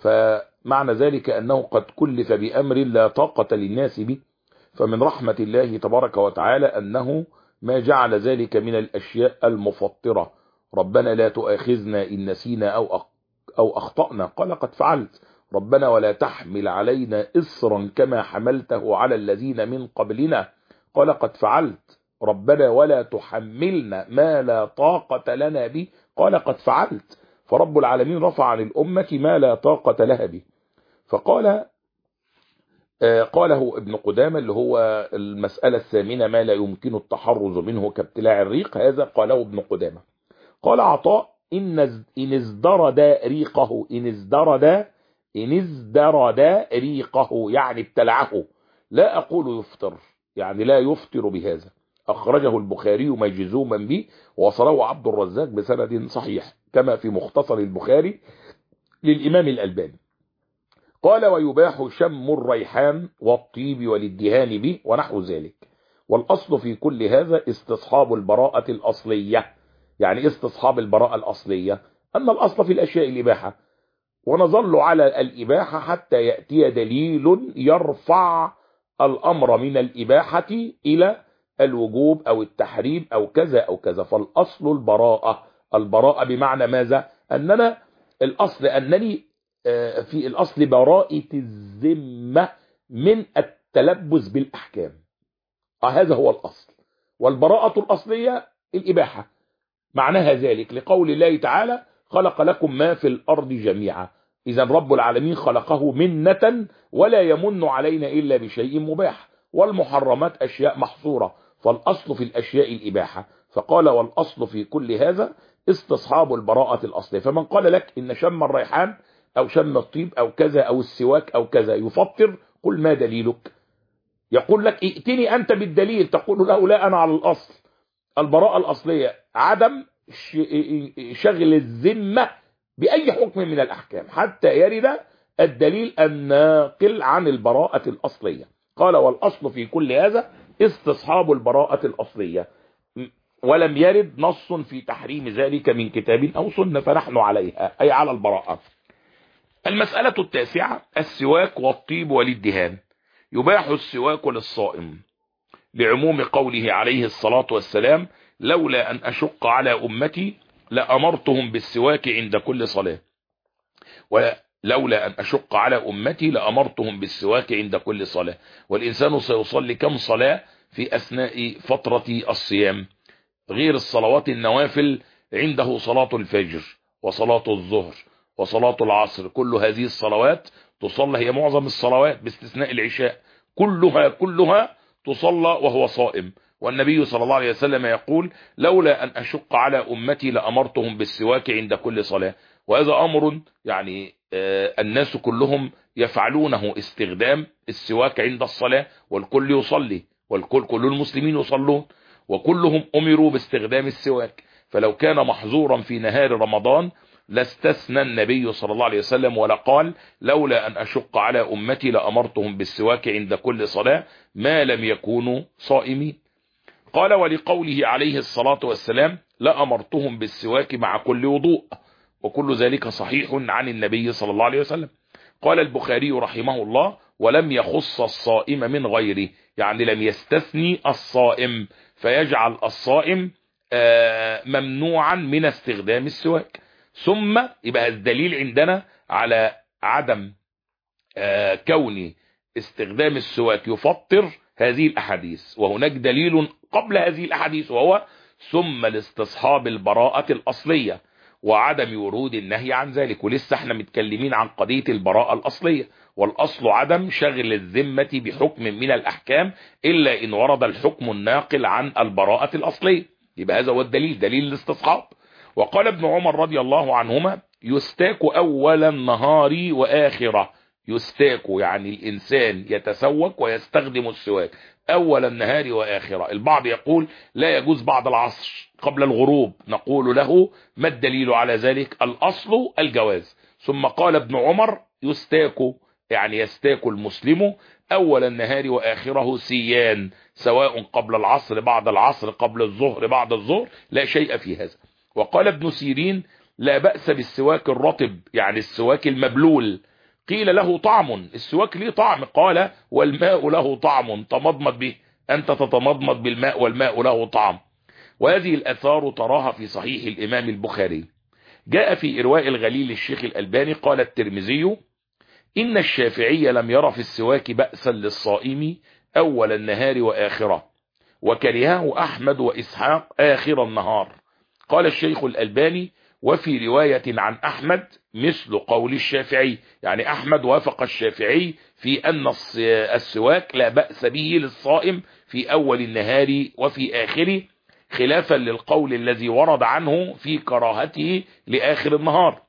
فمعنى ذلك أنه قد كلف بأمر لا طاقة للناس به. فمن رحمة الله تبارك وتعالى أنه ما جعل ذلك من الأشياء المفطرة. ربنا لا تؤاخذنا إن نسينا أو أو أخطأنا، قال: قد فعلت. ربنا ولا تحمل علينا إصرا كما حملته على الذين من قبلنا، قال: قد فعلت. ربنا ولا تحملنا ما لا طاقة لنا به، قال: قد فعلت. فرب العالمين رفع عن الأمة ما لا طاقة لها به. فقال آه قاله ابن قدامة اللي هو المسألة الثامنة: ما لا يمكن التحرز منه كابتلاع الريق، هذا قاله ابن قدامة. قال عطاء: إن إن ازدرد ريقه إن ازدرد إن ازدرد ريقه يعني ابتلعه، لا أقول يفطر، يعني لا يفطر بهذا. أخرجه البخاري مجزوما به، ووصله عبد الرزاق بسند صحيح كما في مختصر البخاري للإمام الألباني. قال: ويباح شم الريحان والطيب والادهان به ونحو ذلك. والأصل في كل هذا استصحاب البراءة الأصلية. يعني استصحاب البراءة الأصلية أن الأصل في الأشياء الإباحة، ونظل على الإباحة حتى يأتي دليل يرفع الأمر من الإباحة إلى الوجوب أو التحريم أو كذا أو كذا. فالأصل البراءة. البراءة بمعنى ماذا؟ أننا الأصل أنني في الأصل براءة الذمة من التلبس بالأحكام. هذا هو الأصل. والبراءة الأصلية الإباحة. معناها ذلك لقول الله تعالى خلق لكم ما في الأرض جميعا. إذا رب العالمين خلقه منة ولا يمن علينا إلا بشيء مباح، والمحرمات أشياء محصورة، فالأصل في الأشياء الإباحة. فقال والأصل في كل هذا استصحاب البراءة الأصلية. فمن قال لك إن شم الريحان أو شم الطيب أو كذا أو السواك أو كذا يفطر، قل ما دليلك؟ يقول لك ائتني أنت بالدليل، تقول له لا أنا على الأصل. البراءة الأصلية عدم شغل الذمة بأي حكم من الأحكام حتى يرد الدليل الناقل عن البراءة الأصلية. قال والأصل في كل هذا استصحاب البراءة الأصلية، ولم يرد نص في تحريم ذلك من كتاب أو سنة، فنحن عليها أي على البراءة. المسألة التاسعة السواك والطيب والادهان. يباح السواك للصائم لعموم قوله عليه الصلاة والسلام لولا أن أشق على أمتي لأمرتهم بالسواك عند كل صلاة. ولولا أن أشق على أمتي لأمرتهم بالسواك عند كل صلاة. والإنسان سيصلي كم صلاة في أثناء فترة الصيام غير الصلوات النوافل؟ عنده صلاة الفجر وصلاة الظهر وصلاة العصر، كل هذه الصلوات تصلى، هي معظم الصلوات باستثناء العشاء كلها كلها تصلى وهو صائم. والنبي صلى الله عليه وسلم يقول لولا أن أشق على أمتي لأمرتهم بالسواك عند كل صلاة. وهذا أمر يعني آه الناس كلهم يفعلونه، استخدام السواك عند الصلاة، والكل يصلي، والكل كل المسلمين يصلون، وكلهم أمروا باستخدام السواك. فلو كان محظورا في نهار رمضان لاستثنى النبي صلى الله عليه وسلم ولقال لولا أن أشق على أمتي لأمرتهم بالسواك عند كل صلاة ما لم يكونوا صائمين. قال ولقوله عليه الصلاة والسلام لأمرتهم بالسواك مع كل وضوء، وكل ذلك صحيح عن النبي صلى الله عليه وسلم. قال البخاري رحمه الله ولم يخص الصائم من غيره، يعني لم يستثني الصائم فيجعل الصائم ممنوعا من استخدام السواك. ثم يبقى الدليل عندنا على عدم كون استخدام السواك يفطر هذه الأحاديث، وهناك دليل قبل هذه الأحاديث وهو ثم لاستصحاب البراءة الأصلية وعدم ورود النهي عن ذلك. ولسه احنا متكلمين عن قضية البراءة الأصلية، والأصل عدم شغل الذمة بحكم من الأحكام إلا إن ورد الحكم الناقل عن البراءة الأصلية. يبقى هذا هو الدليل، دليل الاستصحاب. وقال ابن عمر رضي الله عنهما يستاك أول النهار وآخرة. يستاك يعني الإنسان يتسوك ويستخدم السواك أول النهار وآخرة. البعض يقول لا يجوز بعد العصر قبل الغروب، نقول له ما الدليل على ذلك؟ الأصل الجواز. ثم قال ابن عمر يستاك يعني يستاك المسلم أول النهار وآخره سيان، سواء قبل العصر بعد العصر قبل الظهر بعد الظهر، لا شيء في هذا. وقال ابن سيرين لا بأس بالسواك الرطب يعني السواك المبلول. قيل له طعم، السواك ليه طعم؟ قال والماء له طعم تمضمض به، أنت تتمضمض بالماء والماء له طعم. وهذه الأثار تراها في صحيح الإمام البخاري. جاء في إرواء الغليل الشيخ الألباني قال الترمذي إن الشافعي لم يرى في السواك بأسا للصائم أول النهار وآخره، وكرهه أحمد وإسحاق آخر النهار. قال الشيخ الألباني وفي رواية عن أحمد مثل قول الشافعي، يعني أحمد وافق الشافعي في أن السواك لا بأس به للصائم في أول النهار وفي آخره، خلافا للقول الذي ورد عنه في كراهته لآخر النهار.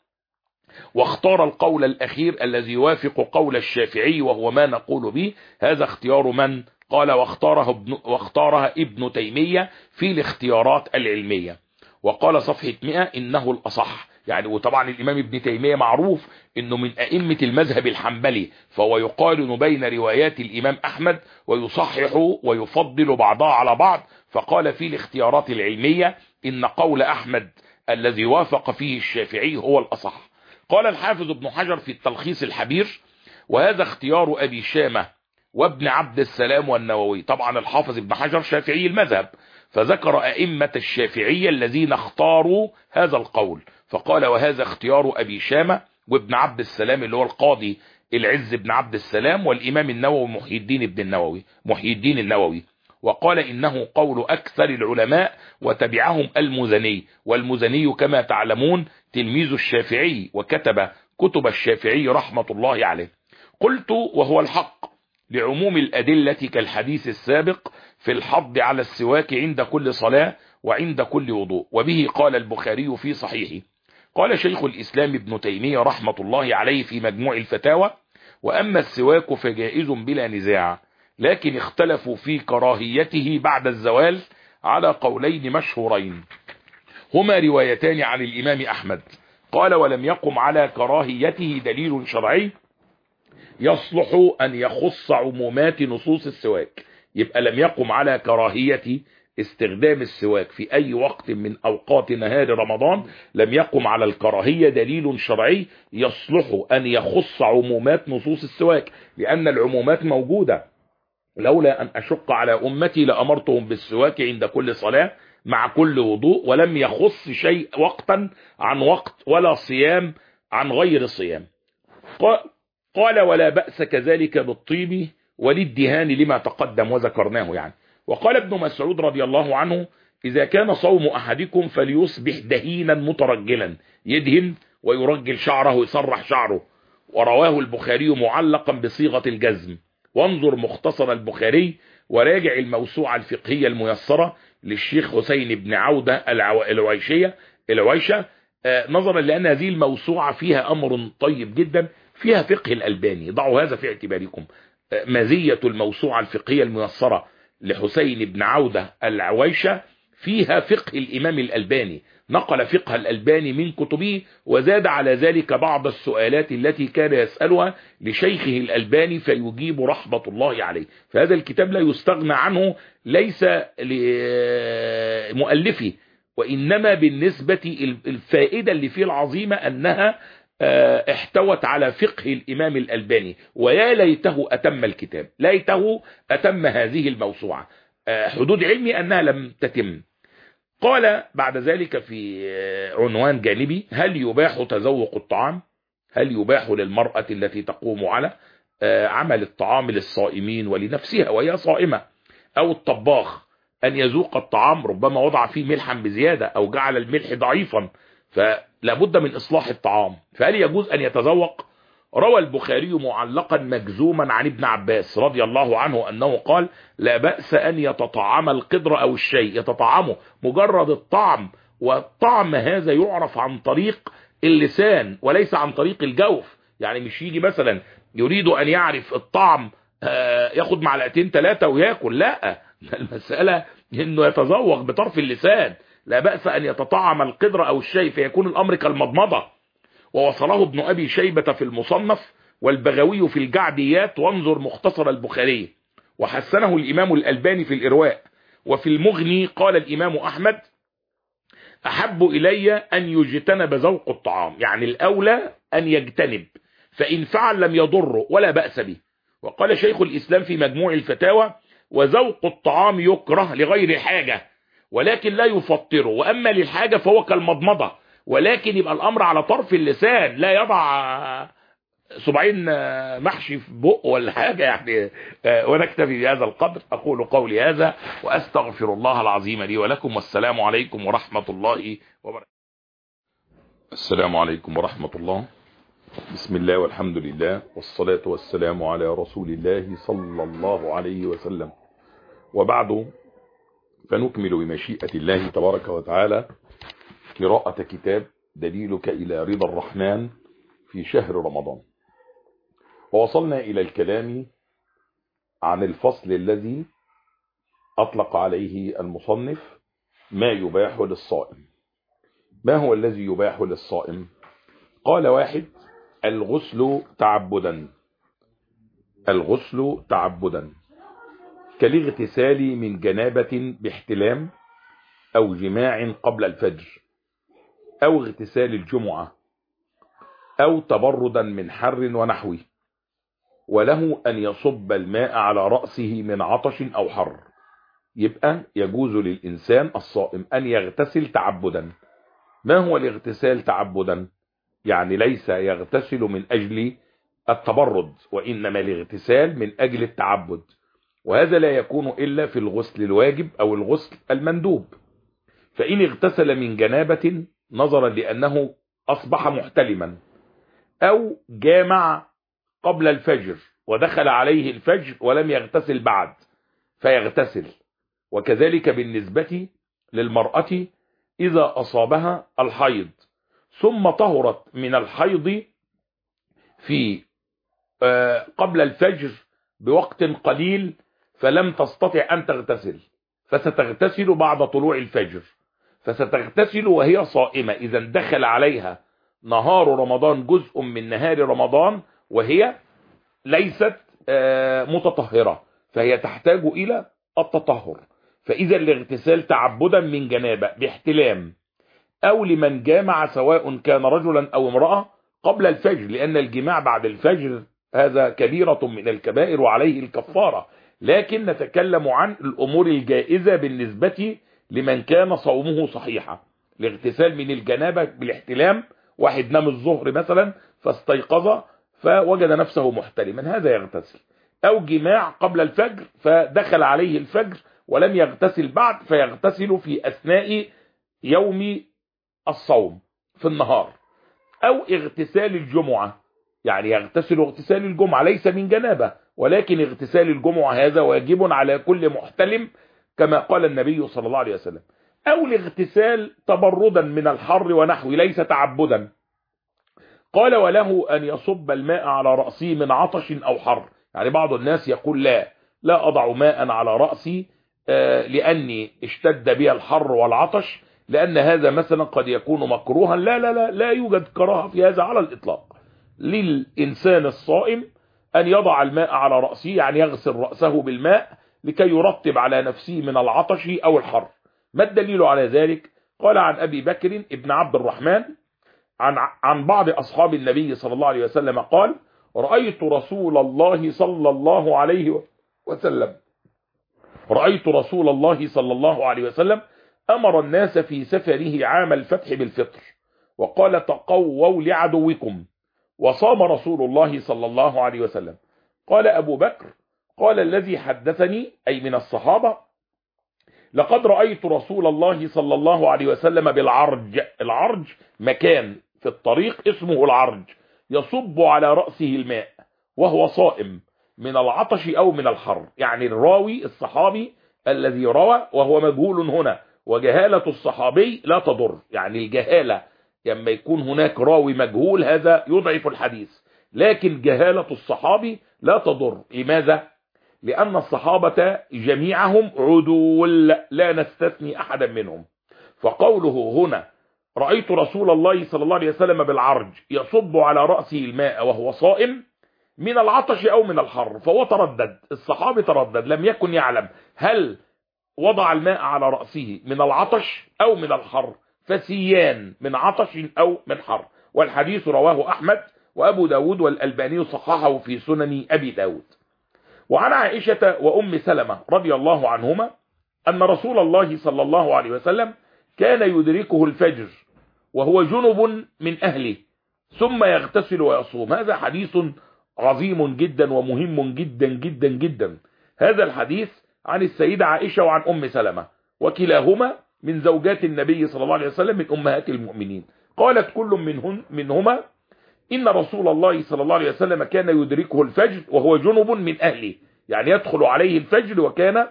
واختار القول الأخير الذي يوافق قول الشافعي وهو ما نقول به. هذا اختيار من؟ قال واختاره ابن, واختارها ابن تيمية في الاختيارات العلمية. وقال صفحة مئة إنه الأصح، يعني وطبعا الإمام ابن تيمية معروف إنه من أئمة المذهب الحنبلي، فهو يقارن بين روايات الإمام أحمد ويصحح ويفضل بعضها على بعض. فقال في الاختيارات العلمية إن قول أحمد الذي وافق فيه الشافعي هو الأصح. قال الحافظ ابن حجر في التلخيص الحبير وهذا اختيار أبي شامة وابن عبد السلام والنووي. طبعا الحافظ ابن حجر شافعي المذهب، فذكر أئمة الشافعية الذين اختاروا هذا القول، فقال وهذا اختيار أبي شامة وابن عبد السلام اللي هو القاضي العز بن عبد السلام، والإمام النووي محي الدين ابن النووي محي الدين النووي. وقال إنه قول أكثر العلماء وتبعهم المزني، والمزني كما تعلمون تلميذ الشافعي وكتب كتب الشافعي رحمة الله عليه. قلت وهو الحق لعموم الأدلة كالحديث السابق في الحض على السواك عند كل صلاة وعند كل وضوء، وبه قال البخاري في صحيحه. قال شيخ الإسلام ابن تيمية رحمة الله عليه في مجموع الفتاوى: وأما السواك فجائز بلا نزاع، لكن اختلفوا في كراهيته بعد الزوال على قولين مشهورين هما روايتان عن الإمام أحمد. قال ولم يقم على كراهيته دليل شرعي يصلح أن يخص عمومات نصوص السواك. يبقى لم يقم على كراهية استخدام السواك في أي وقت من أوقات نهار رمضان، لم يقم على الكراهية دليل شرعي يصلح أن يخص عمومات نصوص السواك، لأن العمومات موجودة. لولا أن أشق على أمتي لأمرتهم بالسواك عند كل صلاة مع كل وضوء، ولم يخص شيء وقتا عن وقت ولا صيام عن غير صيام. قال ولا بأس كذلك بالطيب والادهان لما تقدم وذكرناه يعني. وقال ابن مسعود رضي الله عنه: إذا كان صوم أحدكم فليصبح دهينا مترجلا، يدهن ويرجل شعره ويسرح شعره. ورواه البخاري معلقا بصيغة الجزم. وانظر مختصر البخاري وراجع الموسوعة الفقهية الميسرة للشيخ حسين بن عودة العويشية العويشة نظرا لأن هذه الموسوعة فيها أمر طيب جدا، فيها فقه الألباني. ضعوا هذا في اعتباركم. مزية الموسوعة الفقهية الميسرة لحسين بن عودة العويشة فيها فقه الإمام الألباني، نقل فقه الألباني من كتبه، وزاد على ذلك بعض السؤالات التي كان يسألها لشيخه الألباني فيجيب رحمة الله عليه. فهذا الكتاب لا يستغنى عنه، ليس لمؤلفه، وإنما بالنسبة الفائدة اللي فيه العظيمة أنها احتوت على فقه الإمام الألباني. ويا ليته أتم الكتاب، ليته أتم هذه الموسوعة. حدود علمي أنها لم تتم. قال بعد ذلك في عنوان جانبي: هل يباح تذوق الطعام؟ هل يباح للمرأة التي تقوم على عمل الطعام للصائمين ولنفسها وهي صائمة، أو الطباخ أن يذوق الطعام، ربما وضع فيه ملحا بزيادة أو جعل الملح ضعيفا فلا بد من إصلاح الطعام، فهل يجوز أن يتذوق؟ روى البخاري معلقا مجزوما عن ابن عباس رضي الله عنه أنه قال: لا بأس أن يتطعم القدر أو الشيء، يتطعمه مجرد الطعم، والطعم هذا يعرف عن طريق اللسان وليس عن طريق الجوف. يعني مش يجي مثلا يريد أن يعرف الطعم ياخد معلقتين ثلاثة وياكل، لا، المسألة انه يتذوق بطرف اللسان. لا بأس أن يتطعم القدر أو الشيء فيكون الأمر كالمضمضة. ووصله ابن أبي شيبة في المصنف والبغوي في الجعديات، وانظر مختصر البخاري. وحسنه الإمام الألباني في الإرواء. وفي المغني قال الإمام أحمد: أحب إلي أن يجتنب ذوق الطعام، يعني الأولى أن يجتنب، فإن فعل لم يضره ولا بأس به. وقال شيخ الإسلام في مجموع الفتاوى: وذوق الطعام يكره لغير حاجة ولكن لا يفطره، وأما للحاجة فهو كالمضمضة، ولكن يبقى الأمر على طرف اللسان، لا يضع صبعين محشي في بق ولا حاجة يعني. ونكتفي بهذا القدر. أقول قولي هذا وأستغفر الله العظيم لي ولكم، والسلام عليكم ورحمة الله وبركاته. السلام عليكم ورحمة الله. بسم الله والحمد لله والصلاة والسلام على رسول الله صلى الله عليه وسلم، وبعد، فنكمل بمشيئة الله تبارك وتعالى قراءة كتاب دليلك إلى رضا الرحمن في شهر رمضان. ووصلنا إلى الكلام عن الفصل الذي أطلق عليه المصنف ما يباح للصائم. ما هو الذي يباح للصائم؟ قال: واحد: الغسل تعبدا. الغسل تعبدا كالاغتسال من جنابة باحتلام أو جماع قبل الفجر، أو اغتسال الجمعة، أو تبردا من حر ونحوه، وله أن يصب الماء على رأسه من عطش أو حر. يبقى يجوز للإنسان الصائم أن يغتسل تعبدا. ما هو الاغتسال تعبدا؟ يعني ليس يغتسل من أجل التبرد، وإنما الاغتسال من أجل التعبد، وهذا لا يكون إلا في الغسل الواجب أو الغسل المندوب. فإن اغتسل من جنابة نظرا لأنه أصبح محتلما، أو جامع قبل الفجر ودخل عليه الفجر ولم يغتسل بعد فيغتسل. وكذلك بالنسبة للمرأة إذا أصابها الحيض ثم طهرت من الحيض في قبل الفجر بوقت قليل فلم تستطع أن تغتسل، فستغتسل بعد طلوع الفجر، فستغتسل وهي صائمة. إذا دخل عليها نهار رمضان جزء من نهار رمضان وهي ليست متطهرة، فهي تحتاج إلى التطهر. فإذا الاغتسال تعبدا من جنابة باحتلام، أو لمن جامع سواء كان رجلا أو امرأة قبل الفجر، لأن الجماع بعد الفجر هذا كبيرة من الكبائر وعليه الكفارة. لكن نتكلم عن الأمور الجائزة بالنسبة لمن كان صومه صحيحا. الاغتسال من الجنابة بالاحتلام، واحد نام الظهر مثلا فاستيقظ فوجد نفسه محتلما، هذا يغتسل. أو جماع قبل الفجر فدخل عليه الفجر ولم يغتسل بعد، فيغتسل في أثناء يوم الصوم في النهار. أو اغتسال الجمعة، يعني يغتسل اغتسال الجمعة ليس من جنابة، ولكن اغتسال الجمعة هذا واجب على كل محتلم كما قال النبي صلى الله عليه وسلم. أو الاغتسال تبردا من الحر ونحوه ليس تعبدا. قال وله أن يصب الماء على رأسه من عطش أو حر. يعني بعض الناس يقول لا لا أضع ماء على رأسي لأني اشتد بي الحر والعطش، لأن هذا مثلا قد يكون مكروها. لا لا لا لا يوجد كراهة في هذا على الإطلاق. للإنسان الصائم أن يضع الماء على رأسه، يعني يغسل رأسه بالماء لكي يرطب على نفسه من العطش أو الحر. ما الدليل على ذلك؟ قال عن أبي بكر ابن عبد الرحمن عن عن بعض أصحاب النبي صلى الله عليه وسلم قال رأيت رسول الله صلى الله عليه وسلم رأيت رسول الله صلى الله عليه وسلم أمر الناس في سفره عام الفتح بالفطر، وقال تقووا لعدوكم، وصام رسول الله صلى الله عليه وسلم. قال أبو بكر قال الذي حدثني أي من الصحابة لقد رأيت رسول الله صلى الله عليه وسلم بالعرج. العرج مكان في الطريق اسمه العرج، يصب على رأسه الماء وهو صائم من العطش أو من الحر. يعني الراوي الصحابي الذي روى وهو مجهول هنا، وجهالة الصحابي لا تضر. يعني الجهالة لما يكون هناك راوي مجهول هذا يضعف الحديث، لكن جهالة الصحابي لا تضر. لماذا؟ لأن الصحابة جميعهم عدول لا نستثني أحدا منهم. فقوله هنا رأيت رسول الله صلى الله عليه وسلم بالعرج يصب على رأسه الماء وهو صائم من العطش أو من الحر، فهو تردد. الصحابي تردد، لم يكن يعلم هل وضع الماء على رأسه من العطش أو من الحر، فسيان من عطش أو من حر. والحديث رواه أحمد وأبو داود والألباني صححه في سنن أبي داود. وعن عائشة وأم سلمة رضي الله عنهما أن رسول الله صلى الله عليه وسلم كان يدركه الفجر وهو جنب من أهله ثم يغتسل ويصوم. هذا حديث عظيم جدا ومهم جدا جدا جدا. هذا الحديث عن السيدة عائشة وعن أم سلمة، وكلاهما من زوجات النبي صلى الله عليه وسلم من أمهات المؤمنين. قالت كل منهن منهما إن رسول الله صلى الله عليه وسلم كان يدركه الفجر وهو جنب من أهله، يعني يدخل عليه الفجر وكان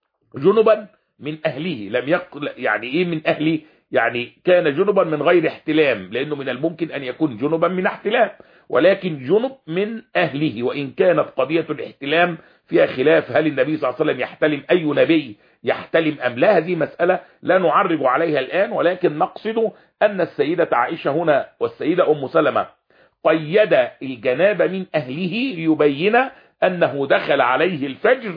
جنبا من أهله. لم يقل يعني إيه من أهله؟ يعني كان جنبا من غير احتلام، لأنه من الممكن أن يكون جنبا من احتلام، ولكن جنب من أهله. وإن كانت قضية الاحتلام فيها خلاف، هل النبي صلى الله عليه وسلم يحتلم؟ أي نبي يحتلم أم لا؟ هذه مسألة لا نعرج عليها الآن، ولكن نقصد أن السيدة عائشة هنا والسيدة أم سلمة قيد الجنابة من أهله ليبين أنه دخل عليه الفجر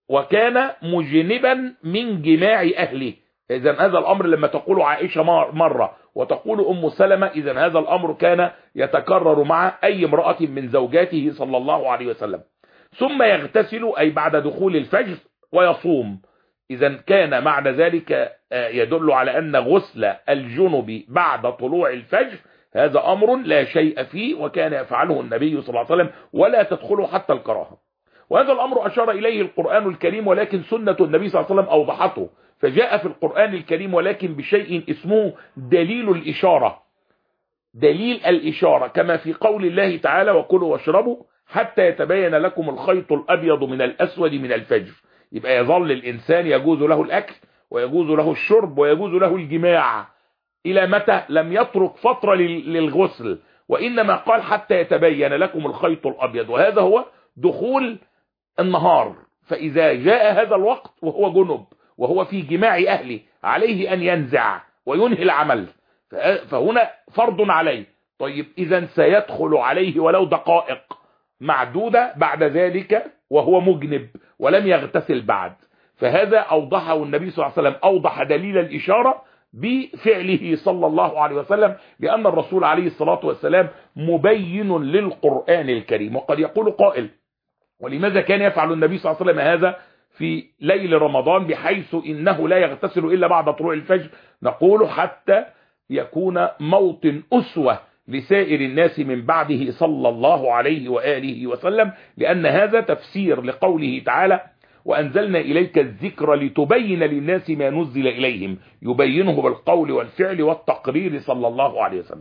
وكان مجنبا من جماع أهله. إذن هذا الأمر لما تقول عائشة مرة وتقول أم سلمة إذن هذا الأمر كان يتكرر مع أي امرأة من زوجاته صلى الله عليه وسلم. ثم يغتسل أي بعد دخول الفجر ويصوم. إذن كان معنى ذلك يدل على أن غسل الجنب بعد طلوع الفجر هذا أمر لا شيء فيه، وكان يفعله النبي صلى الله عليه وسلم ولا تدخله حتى الكراهة. وهذا الأمر أشار إليه القرآن الكريم، ولكن سنة النبي صلى الله عليه وسلم أوضحته، فجاء في القرآن الكريم ولكن بشيء اسمه دليل الإشارة. دليل الإشارة كما في قول الله تعالى وكلوا واشربوا حتى يتبين لكم الخيط الأبيض من الأسود من الفجر. يبقى يظل الإنسان يجوز له الأكل ويجوز له الشرب ويجوز له الجماع إلى متى؟ لم يترك فترة للغسل، وإنما قال حتى يتبين لكم الخيط الأبيض، وهذا هو دخول النهار. فإذا جاء هذا الوقت وهو جنب وهو في جماع أهله عليه أن ينزع وينهي العمل، فهنا فرض عليه. طيب إذا سيدخل عليه ولو دقائق معدودة بعد ذلك وهو مجنب ولم يغتسل بعد، فهذا أوضحه النبي صلى الله عليه وسلم، أوضح دليل الإشارة بفعله صلى الله عليه وسلم، لأن الرسول عليه الصلاة والسلام مبين للقرآن الكريم. وقد يقول قائل ولماذا كان يفعل النبي صلى الله عليه وسلم هذا في ليل رمضان بحيث إنه لا يغتسل إلا بعد طلوع الفجر؟ نقول حتى يكون موطن أسوة لسائر الناس من بعده صلى الله عليه وآله وسلم، لأن هذا تفسير لقوله تعالى وأنزلنا إليك الذكر لتبين للناس ما نزل إليهم، يبينه بالقول والفعل والتقرير صلى الله عليه وسلم.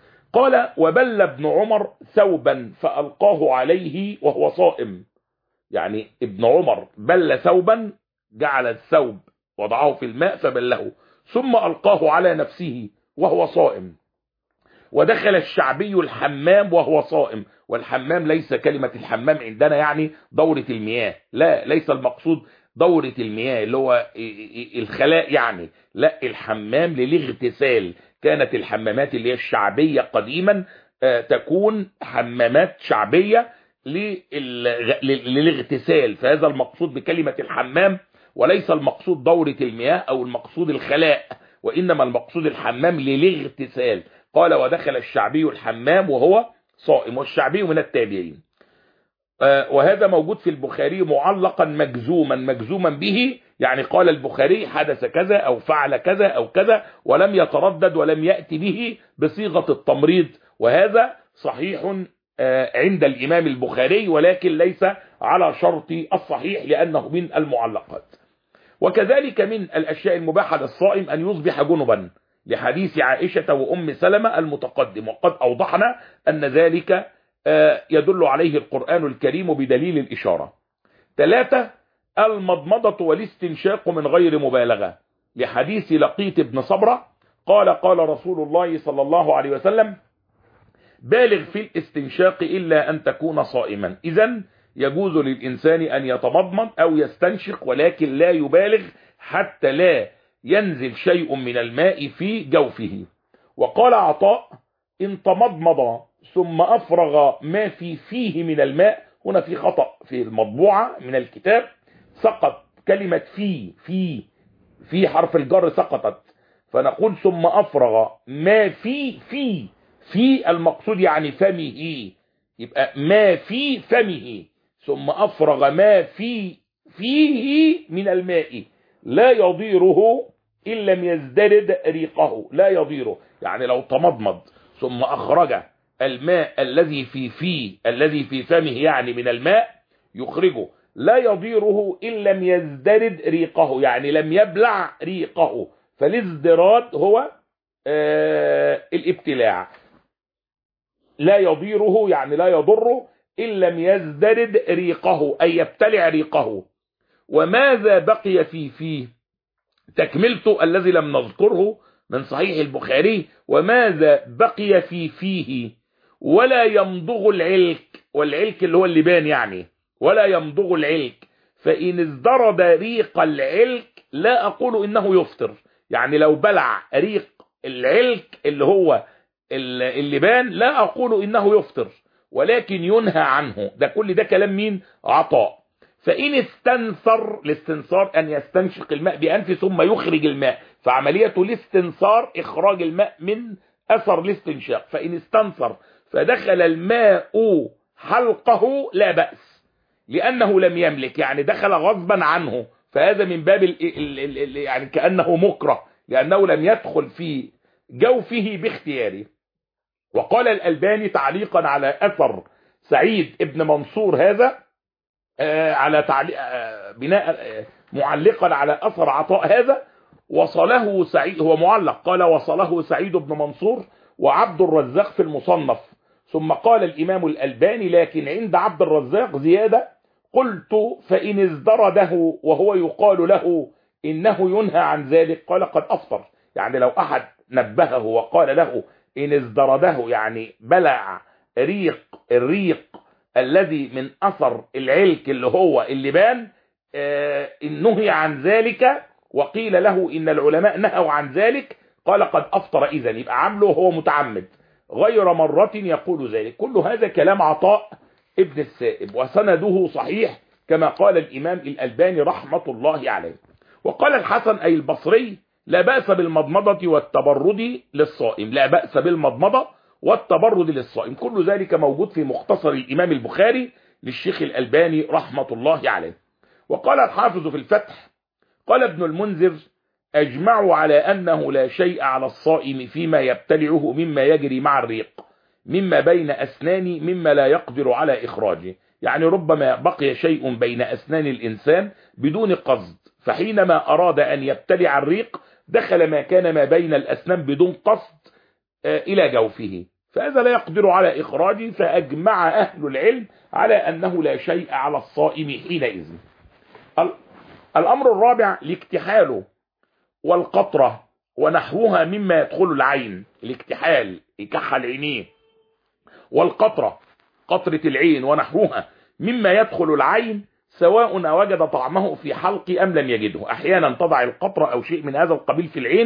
قال وبل ابن عمر ثوبا فألقاه عليه وهو صائم. يعني ابن عمر بل ثوبا، جعل الثوب وضعه في الماء فبله ثم ألقاه على نفسه وهو صائم. ودخل الشعبي الحمام وهو صائم، والحمام ليس كلمة الحمام عندنا يعني دورة المياه، لا، ليس المقصود دورة المياه اللي هو الخلاء يعني، لا، الحمام للاغتسال. كانت الحمامات اللي هي الشعبية قديما تكون حمامات شعبية للاغتسال، فهذا المقصود بكلمة الحمام، وليس المقصود دورة المياه أو المقصود الخلاء، وإنما المقصود الحمام للاغتسال. قال ودخل الشعبي الحمام وهو صائم، والشعبي من التابعين. وهذا موجود في البخاري معلقا مجزوما مجزوما به، يعني قال البخاري حدث كذا أو فعل كذا أو كذا، ولم يتردد ولم يأتي به بصيغة التمريض، وهذا صحيح عند الإمام البخاري ولكن ليس على شرط الصحيح لأنه من المعلقات. وكذلك من الأشياء المباحة للصائم أن يصبح جنبا، لحديث عائشة وأم سلمة المتقدم، وقد أوضحنا أن ذلك يدل عليه القرآن الكريم بدليل الإشارة. ثلاثة المضمضة والاستنشاق من غير مبالغة، لحديث لقيط بن صبرة قال قال رسول الله صلى الله عليه وسلم بالغ في الاستنشاق إلا أن تكون صائما. إذن يجوز للإنسان أن يتمضمض أو يستنشق ولكن لا يبالغ حتى لا ينزل شيء من الماء في جوفه. وقال عطاء إن تمضمض ثم أفرغ ما في فيه من الماء، هنا في خطأ في المطبوعة من الكتاب، سقط كلمة في في في حرف الجر سقطت، فنقول ثم أفرغ ما في في في المقصود يعني فمه، يبقى ما في فمه ثم أفرغ ما في فيه من الماء لا يضيره إن لم يزدرد ريقه. لا يضيره يعني لو تمضمض ثم أخرج الماء الذي في فيه الذي في فمه يعني من الماء يخرجه، لا يضيره إن لم يزدرد ريقه يعني لم يبلع ريقه، فالازدراد هو آه الابتلاع. لا يضيره يعني لا يضره إن لم يزدرد ريقه أي يبتلع ريقه. وماذا بقي في فيه تكملته الذي لم نذكره من صحيح البخاري، وماذا بقي في فيه ولا يمضغ العلك، والعلك اللي هو اللبان يعني، ولا يمضغ العلك، فإن ازدرد ريق العلك لا أقول إنه يفطر، يعني لو بلع ريق العلك اللي هو اللبان لا أقول إنه يفطر ولكن ينهى عنه. ده كل ده كلام مين؟ عطاء. فإن استنثر، الاستنثار أن يستنشق الماء بأنفه ثم يخرج الماء، فعملية الاستنصار إخراج الماء من أثر الاستنشاق، فإن استنصر فدخل الماء حلقه لا بأس، لأنه لم يملك، يعني دخل غصبا عنه، فهذا من باب ال ال ال يعني كأنه مكره، لأنه لم يدخل في جوفه باختياره. وقال الألباني تعليقا على أثر سعيد ابن منصور هذا، آه على تعليق آه بناء آه معلقا على أثر عطاء هذا، وصله سعيد، هو معلق، قال وصله سعيد بن منصور وعبد الرزاق في المصنف. ثم قال الإمام الألباني لكن عند عبد الرزاق زيادة، قلت فإن ازدرده وهو يقال له إنه ينهى عن ذلك قال قد أفطر. يعني لو أحد نبهه وقال له إن ازدرده يعني بلع ريق الريق الذي من أثر العلك اللي هو اللبان، آه إن نهي عن ذلك وقيل له إن العلماء نهوا عن ذلك قال قد أفطر. إذن يبقى عمله هو متعمد غير مرة يقول ذلك. كل هذا كلام عطاء ابن السائب وسنده صحيح كما قال الإمام الألباني رحمة الله عليه. وقال الحسن أي البصري لا بأس بالمضمضة والتبرد للصائم، لا بأس بالمضمضة والتبرد للصائم. كل ذلك موجود في مختصر الإمام البخاري للشيخ الألباني رحمة الله عليه. وقال الحافظ في الفتح قال ابن المنذر أجمعوا على أنه لا شيء على الصائم فيما يبتلعه مما يجري مع الريق مما بين أسنان مما لا يقدر على إخراجه. يعني ربما بقي شيء بين أسنان الإنسان بدون قصد، فحينما أراد أن يبتلع الريق دخل ما كان ما بين الأسنان بدون قصد إلى جوفه، فهذا لا يقدر على إخراجه. فأجمع أهل العلم على أنه لا شيء على الصائم حينئذ. الأمر الرابع الاكتحال والقطرة ونحوها مما يدخل العين. الاكتحال يكحل عينيه، والقطرة قطرة العين ونحوها مما يدخل العين سواء وجد طعمه في حلق أم لم يجده. أحيانا تضع القطرة أو شيء من هذا القبيل في العين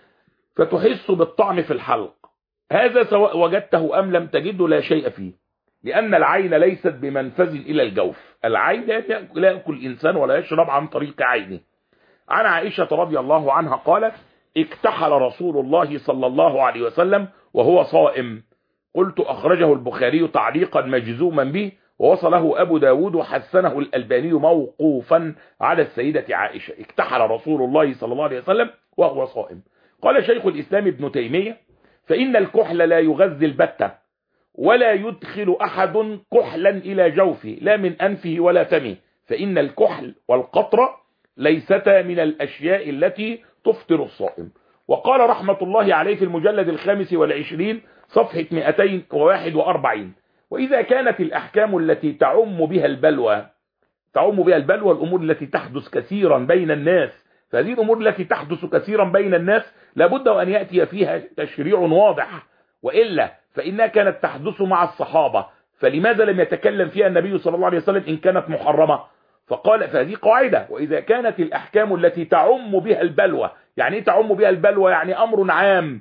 فتحس بالطعم في الحلق، هذا سواء وجدته أم لم تجده لا شيء فيه، لأن العين ليست بمنفذ إلى الجوف. العين لا يأكل الإنسان ولا يشرب عن طريق عينه. عن عائشة رضي الله عنها قالت اكتحل رسول الله صلى الله عليه وسلم وهو صائم. قلت أخرجه البخاري تعليقا مجزوما به، ووصله أبو داود وحسنه الألباني موقوفا على السيدة عائشة. اكتحل رسول الله صلى الله عليه وسلم وهو صائم. قال شيخ الإسلام ابن تيمية فإن الكحل لا يغذي البتة ولا يدخل أحد كحلا إلى جوفه لا من أنفه ولا فمه، فإن الكحل والقطرة ليستا من الأشياء التي تفطر الصائم. وقال رحمة الله عليه في المجلد الخامس والعشرين صفحة مئتين وواحد وأربعين وإذا كانت الأحكام التي تعم بها البلوى تعم بها البلوى الأمور التي تحدث كثيرا بين الناس، فهذه الأمور التي تحدث كثيرا بين الناس لابد أن يأتي فيها تشريع واضح، وإلا فإنها كانت تحدث مع الصحابة، فلماذا لم يتكلم فيها النبي صلى الله عليه وسلم إن كانت محرمة؟ فقال فهذه قاعدة. وإذا كانت الأحكام التي تعم بها البلوى، يعني ايه تعم بها البلوى؟ يعني أمر عام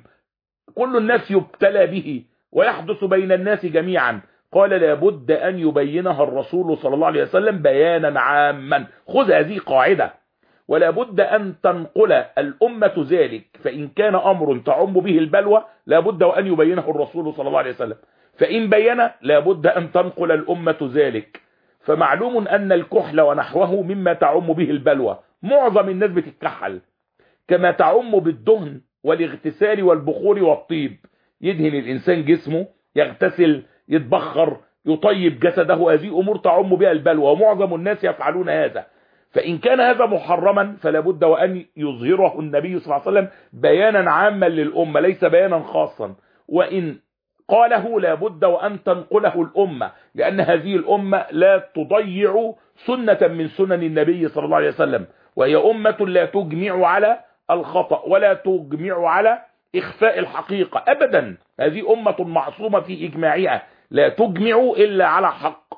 كل الناس يبتلى به ويحدث بين الناس جميعا، قال لابد أن يبينها الرسول صلى الله عليه وسلم بيانا عاما. خذ هذه قاعدة، ولا بد أن تنقل الأمة ذلك، فإن كان أمر تعم به البلوى لا بد وأن يبينه الرسول صلى الله عليه وسلم، فإن بين لا بد أن تنقل الأمة ذلك. فمعلوم أن الكحل ونحوه مما تعم به البلوى، معظم الناس بتتكحل كما تعم بالدهن والاغتسال والبخور والطيب. يدهن الإنسان جسمه، يغتسل، يتبخر، يطيب جسده، هذه أمور تعم بها البلوى ومعظم الناس يفعلون هذا. فإن كان هذا محرما فلا بد وأن يظهره النبي صلى الله عليه وسلم بيانا عاما للأمة ليس بيانا خاصا، وإن قاله لا بد وأن تنقله الأمة، لأن هذه الأمة لا تضيع سنة من سنن النبي صلى الله عليه وسلم، وهي أمة لا تجمع على الخطأ ولا تجمع على إخفاء الحقيقة أبدا. هذه أمة معصومة في إجماعها لا تجمع إلا على حق.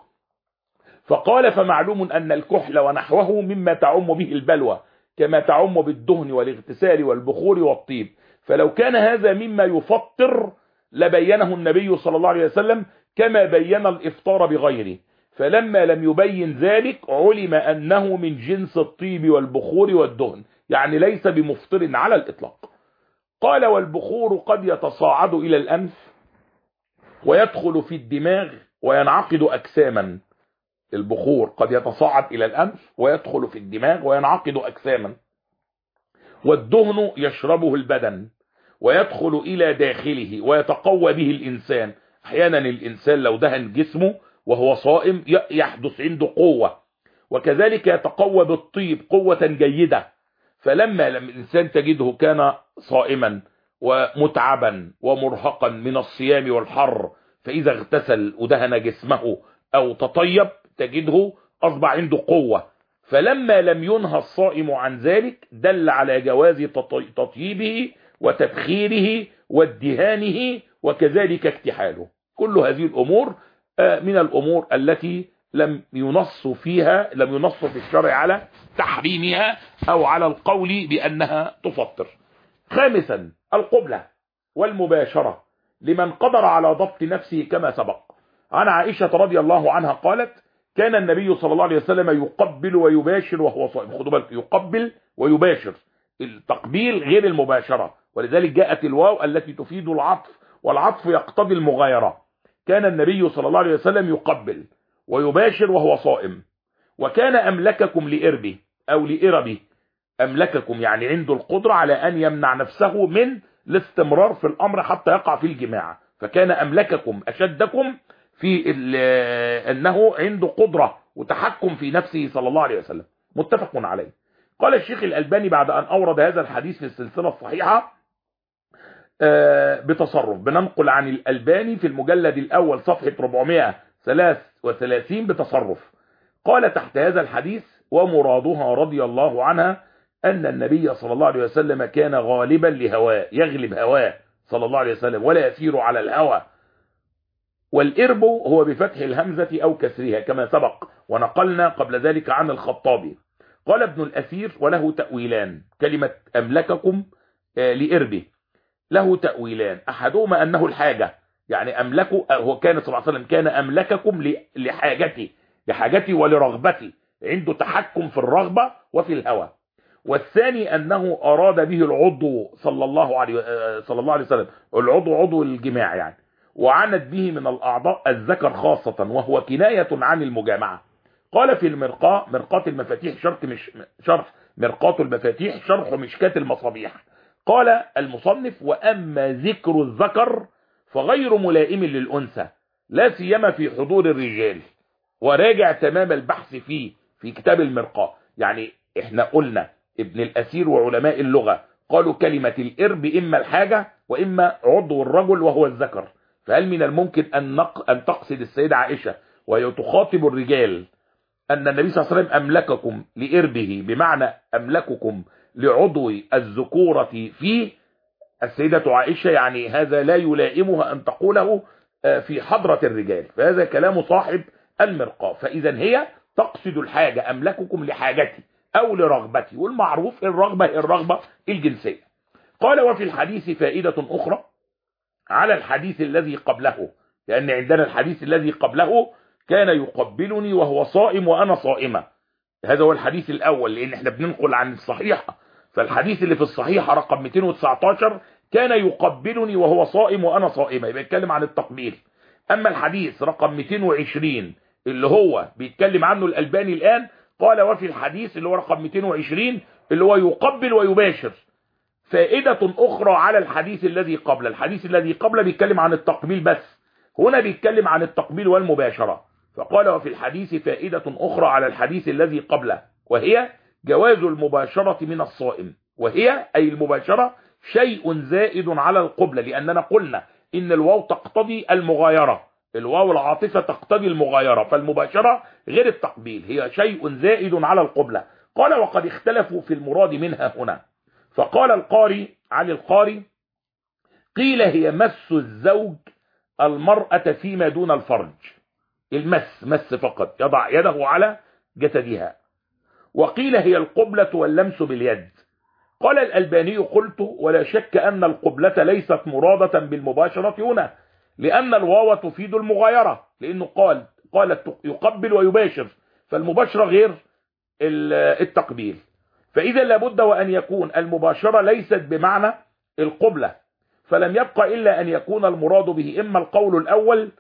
فقال فمعلوم أن الكحل ونحوه مما تعم به البلوى كما تعم بالدهن والاغتسال والبخور والطيب، فلو كان هذا مما يفطر لبينه النبي صلى الله عليه وسلم كما بين الإفطار بغيره، فلما لم يبين ذلك علم أنه من جنس الطيب والبخور والدهن. يعني ليس بمفطر على الإطلاق. قال والبخور قد يتصاعد إلى الأنف ويدخل في الدماغ وينعقد أجساما. البخور قد يتصاعد إلى الأنف ويدخل في الدماغ وينعقد أجساما. والدهن يشربه البدن ويدخل إلى داخله ويتقوى به الإنسان. أحيانا الإنسان لو دهن جسمه وهو صائم يحدث عنده قوة، وكذلك يتقوى بالطيب قوة جيدة. فلما لما الإنسان تجده كان صائما ومتعبا ومرهقا من الصيام والحر، فإذا اغتسل ودهن جسمه أو تطيب تجده أصبح عنده قوة. فلما لم ينهى الصائم عن ذلك دل على جواز تطيبه وتبخيره وادهانه وكذلك اكتحاله. كل هذه الأمور من الأمور التي لم ينص فيها لم ينص في الشرع على تحريمها أو على القول بأنها تفطر. خامسا القبلة والمباشرة لمن قدر على ضبط نفسه كما سبق. عن عائشة رضي الله عنها قالت كان النبي صلى الله عليه وسلم يقبل ويباشر وهو صائم. خدوا بالكم، يقبل ويباشر، التقبيل غير المباشرة، ولذلك جاءت الواو التي تفيد العطف، والعطف يقتضي المغايرة. كان النبي صلى الله عليه وسلم يقبل ويباشر وهو صائم. وكان أملككم لإربه أو لإربه، أملككم يعني عنده القدرة على أن يمنع نفسه من الاستمرار في الأمر حتى يقع في الجماع. فكان أملككم أشدكم في أنه عنده قدرة وتحكم في نفسه صلى الله عليه وسلم. متفق عليه. قال الشيخ الألباني بعد أن أورد هذا الحديث في السلسلة الصحيحة بتصرف، بننقل عن الألباني في المجلد الأول صفحة أربعمائة وثلاثة وثلاثين بتصرف. قال تحت هذا الحديث ومرادها رضي الله عنها أن النبي صلى الله عليه وسلم كان غالبا لهواه، يغلب هواه صلى الله عليه وسلم ولا يسير على الهوى. والإرب هو بفتح الهمزة أو كسرها كما سبق ونقلنا قبل ذلك عن الخطابي. قال ابن الأثير وله تأويلان. كلمة أملككم لإربه له تأويلان، أحدهما أنه الحاجة، يعني أملكه هو كان صلى الله عليه وسلم كان أملككم لحاجتي لحاجتي ولرغبتي، عنده تحكم في الرغبة وفي الهوى. والثاني أنه أراد به العضو صلى الله عليه صلى الله عليه وسلم، العضو عضو الجماع يعني، وعنت به من الأعضاء الذكر خاصة، وهو كناية عن المجامعة. قال في المرقاة، مرقاة المفاتيح شرح مش شرح مرقاة المفاتيح شرح مشكاة المصابيح، قال المصنف وأما ذكر الذكر فغير ملائم للأنثى لا سيما في حضور الرجال. وراجع تمام البحث فيه في كتاب المرقاة. يعني احنا قلنا ابن الأثير وعلماء اللغة قالوا كلمة الإرب إما الحاجة وإما عضو الرجل وهو الذكر. فهل من الممكن أن, نق... أن تقصد السيدة عائشة وهي تخاطب الرجال أن النبي صلى الله عليه وسلم أملككم لإربه بمعنى أملككم لعضو الذكورة فيه؟ السيدة عائشة يعني هذا لا يلائمها أن تقوله في حضرة الرجال، فهذا كلام صاحب المرقاة. فإذا هي تقصد الحاجة، أملككم لحاجتي أو لرغبتي، والمعروف الرغبة الرغبة الجنسية. قال وفي الحديث فائدة أخرى على الحديث الذي قبله، لأن عندنا الحديث الذي قبله كان يقبلني وهو صائم وأنا صائمة، هذا هو الحديث الأول لأن احنا بننقل عن الصحيحة. فالحديث اللي في الصحيحة رقم مئتين وتسعتاشر كان يقبلني وهو صائم وأنا صائمة، يبقى يتكلم عن التقبيل. أما الحديث رقم مئتين وعشرين اللي هو بيتكلم عنه الألباني الآن، قال وفي الحديث اللي هو رقم مئتين وعشرين اللي هو يقبل ويباشر فائدة أخرى على الحديث الذي قبل. الحديث الذي قبل بيتكلم عن التقبيل بس، هنا بيتكلم عن التقبيل والمباشرة. فقال وفي الحديث فائدة أخرى على الحديث الذي قبله، وهي جواز المباشرة من الصائم. وهي أي المباشرة شيء زائد على القبلة، لأننا قلنا إن الواو تقتضي المغايرة، الواو العاطفة تقتضي المغايرة، فالمباشرة غير التقبيل، هي شيء زائد على القبلة. قال وقد اختلفوا في المراد منها هنا. فقال القاري علي القاري قيل هي مس الزوج المرأة فيما دون الفرج، المس مس فقط، يضع يده على جسدها. وقيل هي القبلة واللمس باليد. قال الألباني قلت ولا شك أن القبلة ليست مرادة بالمباشرة هنا، لأن الواو تفيد المغايرة، لأنه قال قالت يقبل ويباشر، فالمباشرة غير التقبيل. فإذا لابد وأن يكون المباشرة ليست بمعنى القبلة، فلم يبقى إلا أن يكون المراد به إما القول الأول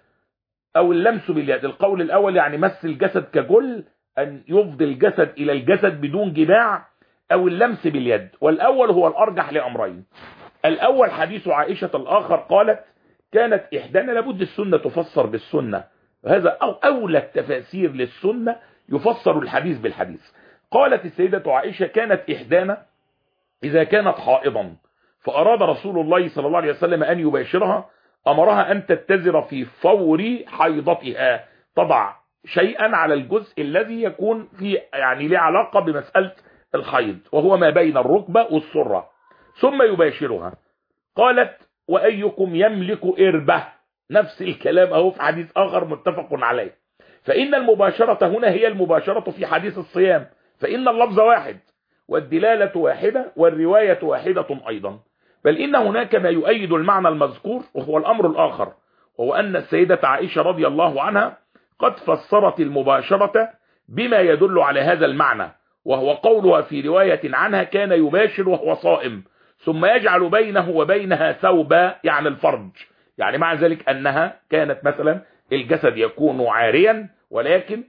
أو اللمس باليد. القول الأول يعني مس الجسد كجل، أن يفضي الجسد إلى الجسد بدون جماع، أو اللمس باليد، والأول هو الأرجح لأمرين. الأول حديث عائشة، الآخر قالت كانت إحدانا، لابد السنة تفسر بالسنة، هذا أو أولى التفاسير للسنة يفسر الحديث بالحديث. قالت السيدة عائشة كانت إحدانا إذا كانت حائضا فأراد رسول الله صلى الله عليه وسلم أن يباشرها أمرها أن تتزر في فور حيضتها، تضع شيئا على الجزء الذي يكون فيه يعني له علاقة بمسألة الحيض، وهو ما بين الركبة والسرة، ثم يباشرها. قالت وأيكم يملك إربة، نفس الكلام أهو في حديث آخر متفق عليه. فإن المباشرة هنا هي المباشرة في حديث الصيام، فإن اللفظ واحد والدلالة واحدة والرواية واحدة أيضا، بل إن هناك ما يؤيد المعنى المذكور، وهو الأمر الآخر، وهو أن السيدة عائشة رضي الله عنها قد فسرت المباشرة بما يدل على هذا المعنى، وهو قولها في رواية عنها كان يباشر وهو صائم ثم يجعل بينه وبينها ثوبا، يعني الفرج، يعني مع ذلك أنها كانت مثلا الجسد يكون عاريا ولكن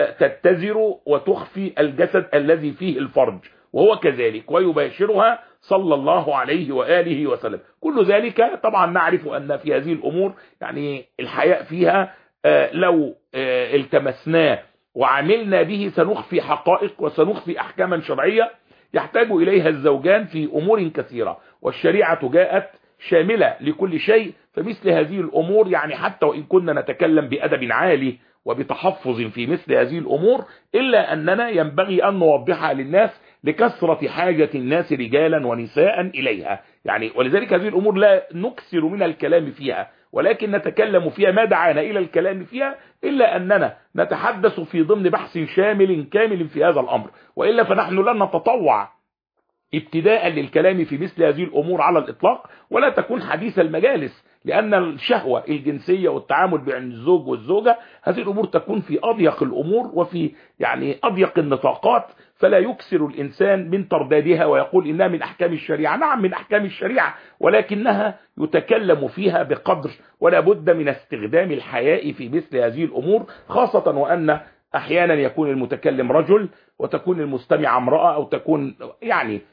تتزر وتخفي الجسد الذي فيه الفرج، وهو كذلك، ويباشرها صلى الله عليه وآله وسلم. كل ذلك طبعا نعرف أن في هذه الأمور يعني الحياء فيها لو التمسناه وعملنا به سنخفي حقائق وسنخفي أحكاما شرعية يحتاج إليها الزوجان في أمور كثيرة، والشريعة جاءت شاملة لكل شيء. فمثل هذه الأمور يعني حتى وإن كنا نتكلم بأدب عالي وبتحفظ في مثل هذه الأمور، إلا أننا ينبغي أن نوضحها للناس لكثرة حاجة الناس رجالا ونساء إليها، يعني ولذلك هذه الأمور لا نكثر من الكلام فيها، ولكن نتكلم فيها ما دعانا إلى الكلام فيها، إلا أننا نتحدث في ضمن بحث شامل كامل في هذا الأمر، وإلا فنحن لن نتطوع ابتداء للكلام في مثل هذه الأمور على الإطلاق، ولا تكون حديث المجالس، لأن الشهوة الجنسية والتعامل بين الزوج والزوجة هذه الأمور تكون في أضيق الأمور وفي يعني أضيق النطاقات، فلا يكسر الإنسان من تردادها ويقول إنها من أحكام الشريعة. نعم من أحكام الشريعة، ولكنها يتكلم فيها بقدر، ولا بد من استخدام الحياء في مثل هذه الأمور، خاصة وأن أحيانا يكون المتكلم رجل وتكون المستمع امرأة، أو تكون يعني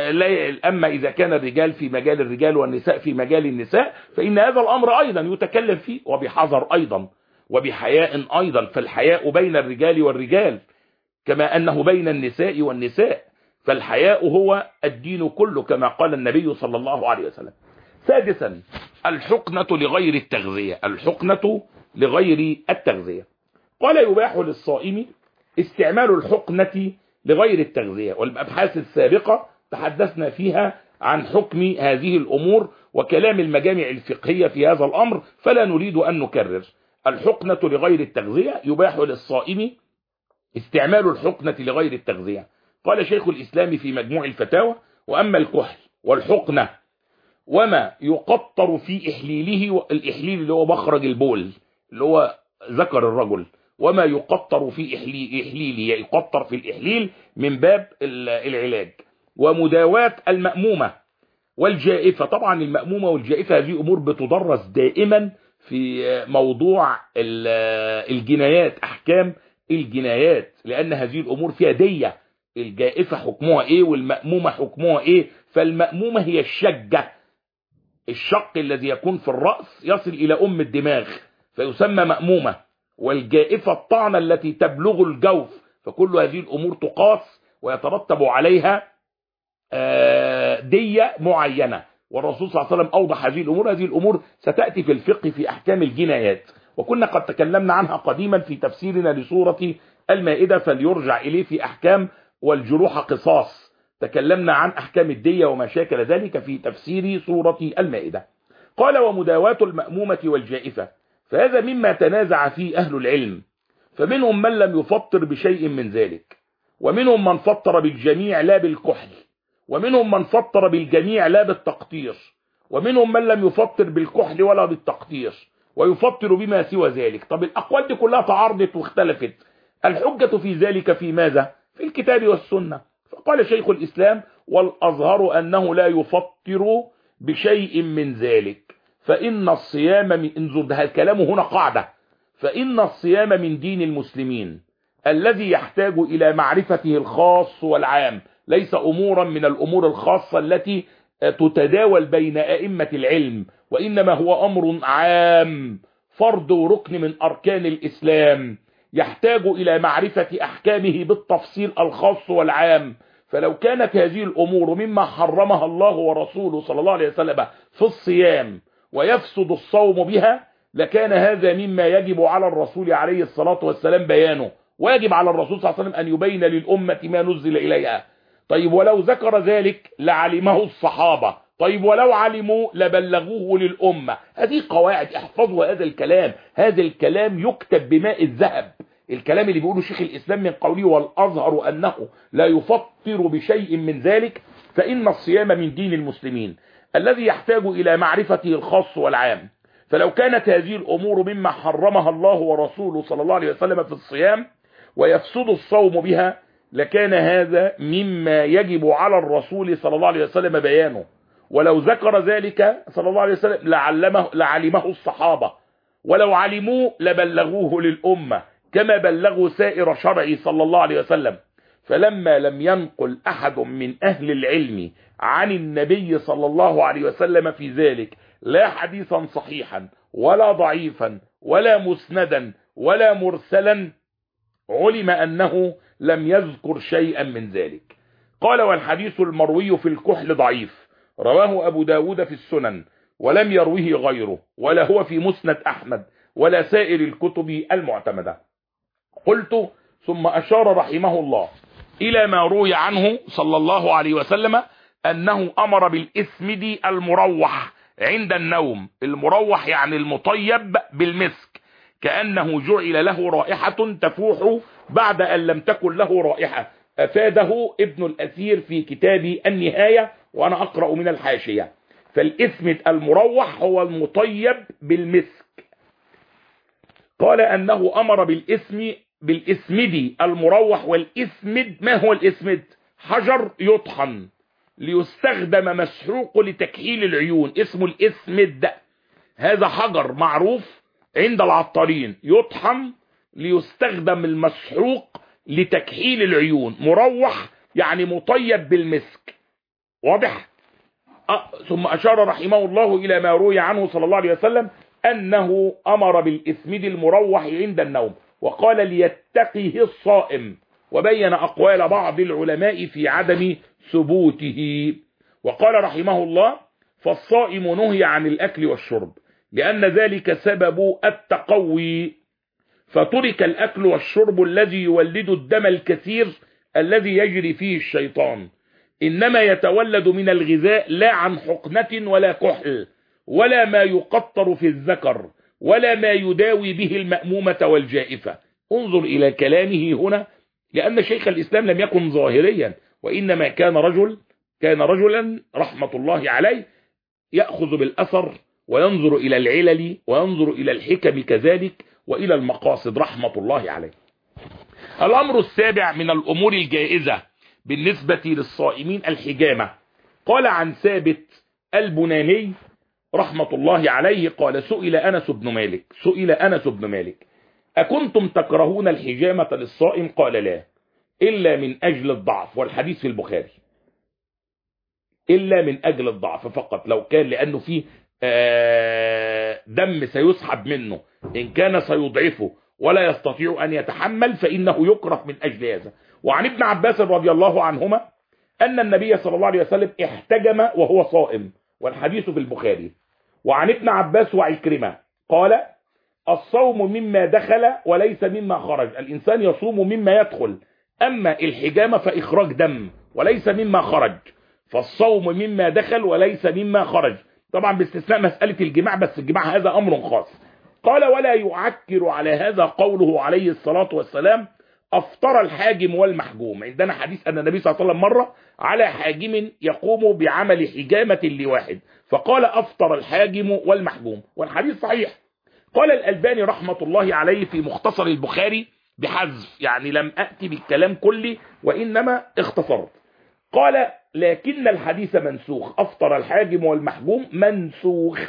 لا. أما إذا كان الرجال في مجال الرجال والنساء في مجال النساء، فإن هذا الأمر أيضا يتكلم فيه وبحذر أيضا وبحياء أيضا، فالحياء بين الرجال والرجال كما أنه بين النساء والنساء، فالحياء هو الدين كله كما قال النبي صلى الله عليه وسلم. سادسا الحقنة لغير التغذية، الحقنة لغير التغذية. قال يباح للصائم استعمال الحقنة لغير التغذية، والأبحاث السابقة تحدثنا فيها عن حكم هذه الأمور وكلام المجامع الفقهية في هذا الأمر، فلا نريد أن نكرر. الحقنة لغير التغذية يباح للصائم استعمال الحقنة لغير التغذية. قال شيخ الإسلام في مجموع الفتاوى: وأما الكحل والحقنة وما يقطر في إحليله، الإحليل اللي هو مخرج البول اللي هو ذكر الرجل، وما يقطر في إحليله يقطر في الإحليل من باب العلاج، ومداواة المأمومة والجائفة. طبعا المأمومة والجائفة هذه أمور بتدرس دائما في موضوع الجنايات، أحكام الجنايات، لأن هذه الأمور فيها دية. الجائفة حكمها إيه والمأمومة حكمها إيه؟ فالمأمومة هي الشجة، الشق الذي يكون في الرأس يصل إلى أم الدماغ فيسمى مأمومة، والجائفة الطعنة التي تبلغ الجوف، فكل هذه الأمور تقاس ويترتب عليها دية معينة، والرسول صلى الله عليه وسلم أوضح هذه الأمور. هذه الأمور ستأتي في الفقه في أحكام الجنايات، وكنا قد تكلمنا عنها قديما في تفسيرنا لسورة المائدة، فليرجع إليه في أحكام والجروح قصاص، تكلمنا عن أحكام الدية وما شاكل ذلك في تفسير سورة المائدة. قال ومداواة المأمومة والجائفة، فهذا مما تنازع فيه أهل العلم، فمنهم من لم يفطر بشيء من ذلك، ومنهم من فطر بالجميع لا بالكحل، ومنهم من فطر بالجميع لا بالتقطير، ومنهم من لم يفطر بالكحل ولا بالتقطير ويفطر بما سوى ذلك. طب الأقوال دي كلها تعارضت واختلفت، الحجة في ذلك في ماذا؟ في الكتاب والسنة. قال شيخ الإسلام: والأظهر أنه لا يفطر بشيء من ذلك، فإن الصيام من انظر الكلام هنا قاعدة، فإن الصيام من دين المسلمين الذي يحتاج إلى معرفته الخاص والعام، ليس أمورا من الأمور الخاصة التي تتداول بين أئمة العلم، وإنما هو أمر عام فرض وركن من أركان الإسلام يحتاج إلى معرفة أحكامه بالتفصيل الخاص والعام. فلو كانت هذه الأمور مما حرمها الله ورسوله صلى الله عليه وسلم في الصيام ويفسد الصوم بها، لكان هذا مما يجب على الرسول عليه الصلاة والسلام بيانه، ويجب على الرسول صلى الله عليه وسلم أن يبين للأمة ما نزل إليها. طيب ولو ذكر ذلك لعلمه الصحابة، طيب ولو علموا لبلغوه للأمة. هذه قواعد، احفظوا هذا الكلام، هذا الكلام يكتب بماء الذهب. الكلام اللي بيقوله شيخ الإسلام من قوله: والأظهر أنه لا يفطر بشيء من ذلك، فإن الصيام من دين المسلمين الذي يحتاج إلى معرفته الخاص والعام. فلو كانت هذه الأمور مما حرمها الله ورسوله صلى الله عليه وسلم في الصيام ويفسد الصوم بها، لكان هذا مما يجب على الرسول صلى الله عليه وسلم بيانه. ولو ذكر ذلك صلى الله عليه وسلم لعلمه لعلمه الصحابة، ولو علموه لبلغوه للأمة كما بلغوا سائر شرعه صلى الله عليه وسلم. فلما لم ينقل أحد من أهل العلم عن النبي صلى الله عليه وسلم في ذلك لا حديثا صحيحا ولا ضعيفا ولا مسندا ولا مرسلا، علم أنه لم يذكر شيئا من ذلك. قال: والحديث المروي في الكحل ضعيف، رواه أبو داود في السنن ولم يروه غيره، ولا هو في مسند أحمد ولا سائر الكتب المعتمدة. قلت: ثم أشار رحمه الله إلى ما روي عنه صلى الله عليه وسلم أنه أمر بالإسمد المروح عند النوم. المروح يعني المطيب بالمسك، كأنه جعل له رائحة تفوح بعد أن لم تكن له رائحة. أفاده ابن الأثير في كتاب النهاية وأنا أقرأ من الحاشية. فالإسمد المروح هو المطيب بالمسك. قال أنه أمر بالإسم بالإسمد المروح. والإسمد ما هو الإسمد؟ حجر يطحن ليستخدم مسحوق لتكحيل العيون، اسمه الإسمد. هذا حجر معروف عند العطارين يطحن ليستخدم المسحوق لتكحيل العيون. مروح يعني مطيب بالمسك، واضح؟ أه ثم أشار رحمه الله إلى ما روي عنه صلى الله عليه وسلم أنه أمر بالإسمد المروح عند النوم، وقال: ليتقيه الصائم، وبين أقوال بعض العلماء في عدم ثبوته. وقال رحمه الله: فالصائم نهي عن الأكل والشرب لأن ذلك سبب التقوي، فترك الأكل والشرب الذي يولد الدم الكثير الذي يجري فيه الشيطان، إنما يتولد من الغذاء لا عن حقنة ولا كحل ولا ما يقطر في الذكر ولا ما يداوي به المأمومة والجائفة. انظر إلى كلامه هنا، لأن شيخ الإسلام لم يكن ظاهريا، وإنما كان رجل كان رجلا رحمة الله عليه يأخذ بالأثر وينظر إلى العلل وينظر إلى الحكم كذلك وإلى المقاصد رحمة الله عليه. الأمر السابع من الأمور الجائزة بالنسبة للصائمين الحجامة. قال عن ثابت البناني رحمة الله عليه قال: سئل أنس بن مالك سئل أنس بن مالك أكنتم تكرهون الحجامة للصائم؟ قال: لا، إلا من أجل الضعف. والحديث في البخاري. إلا من أجل الضعف فقط، لو كان لأنه فيه دم سيسحب منه، إن كان سيضعفه ولا يستطيع أن يتحمل فإنه يكره من أجل هذا. وعن ابن عباس رضي الله عنهما أن النبي صلى الله عليه وسلم احتجم وهو صائم، والحديث في البخاري. وعن ابن عباس وعكرمة قال: الصوم مما دخل وليس مما خرج. الإنسان يصوم مما يدخل، أما الحجامة فإخراج دم وليس مما خرج، فالصوم مما دخل وليس مما خرج، طبعا باستثناء مسألة الجماع، بس الجماع هذا أمر خاص. قال: ولا يعكر على هذا قوله عليه الصلاة والسلام: أفطر الحاجم والمحجوم. عندنا حديث أن النبي صلى الله عليه وسلم مر على حاجم يقوم بعمل حجامة لواحد فقال: أفطر الحاجم والمحجوم، والحديث صحيح. قال الألباني رحمة الله عليه في مختصر البخاري بحذف، يعني لم أأتي بالكلام كله وإنما اختصرت. قال لكن الحديث منسوخ، أفطر الحاجم والمحجوم منسوخ،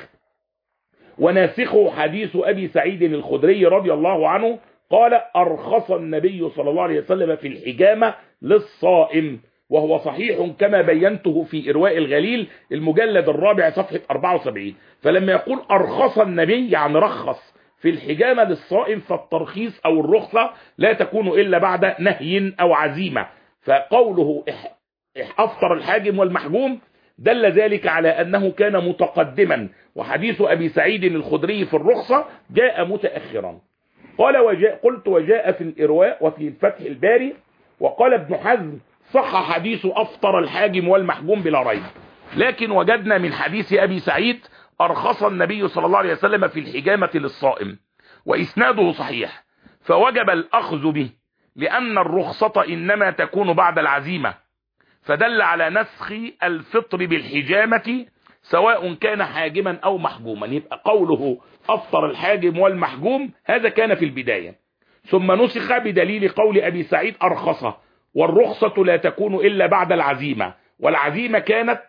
وناسخه حديث أبي سعيد الخدري رضي الله عنه قال أرخص النبي صلى الله عليه وسلم في الحجامة للصائم، وهو صحيح كما بينته في إرواء الغليل المجلد الرابع صفحة أربعة وسبعين. فلما يقول أرخص النبي يعني رخص في الحجامة للصائم، فالترخيص أو الرخصة لا تكون إلا بعد نهي أو عزيمة. فقوله أفطر الحاجم والمحجوم دل ذلك على أنه كان متقدما، وحديث أبي سعيد الخدري في الرخصة جاء متأخرا. قال وجاء قلت وجاء في الإرواء وفي الفتح الباري. وقال ابن حزم صح حديث أفطر الحاجم والمحجوم بلا ريب، لكن وجدنا من حديث أبي سعيد أرخص النبي صلى الله عليه وسلم في الحجامة للصائم، وإسناده صحيح، فوجب الأخذ به، لأن الرخصة إنما تكون بعد العزيمة، فدل على نسخ الفطر بالحجامة سواء كان حاجما أو محجوما. يبقى قوله أفطر الحاجم والمحجوم هذا كان في البداية، ثم نسخ بدليل قول أبي سعيد أرخصه، والرخصة لا تكون إلا بعد العزيمة، والعزيمة كانت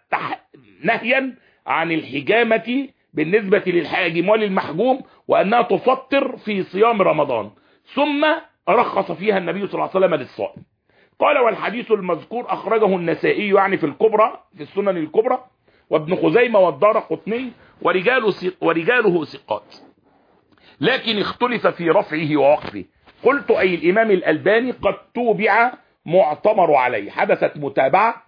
نهيا عن الحجامة بالنسبة للحاجم وللمحجوم، وأنها تفطر في صيام رمضان، ثم رخص فيها النبي صلى الله عليه وسلم للصائم. قال والحديث المذكور أخرجه النسائي يعني في الكبرى في السنن الكبرى، وابن خزيمة والدارقطني، ورجاله ورجاله ثقات، لكن اختلف في رفعه ووقفه. قلت أي الإمام الألباني قد توبع معتمر عليه، حدثت متابعة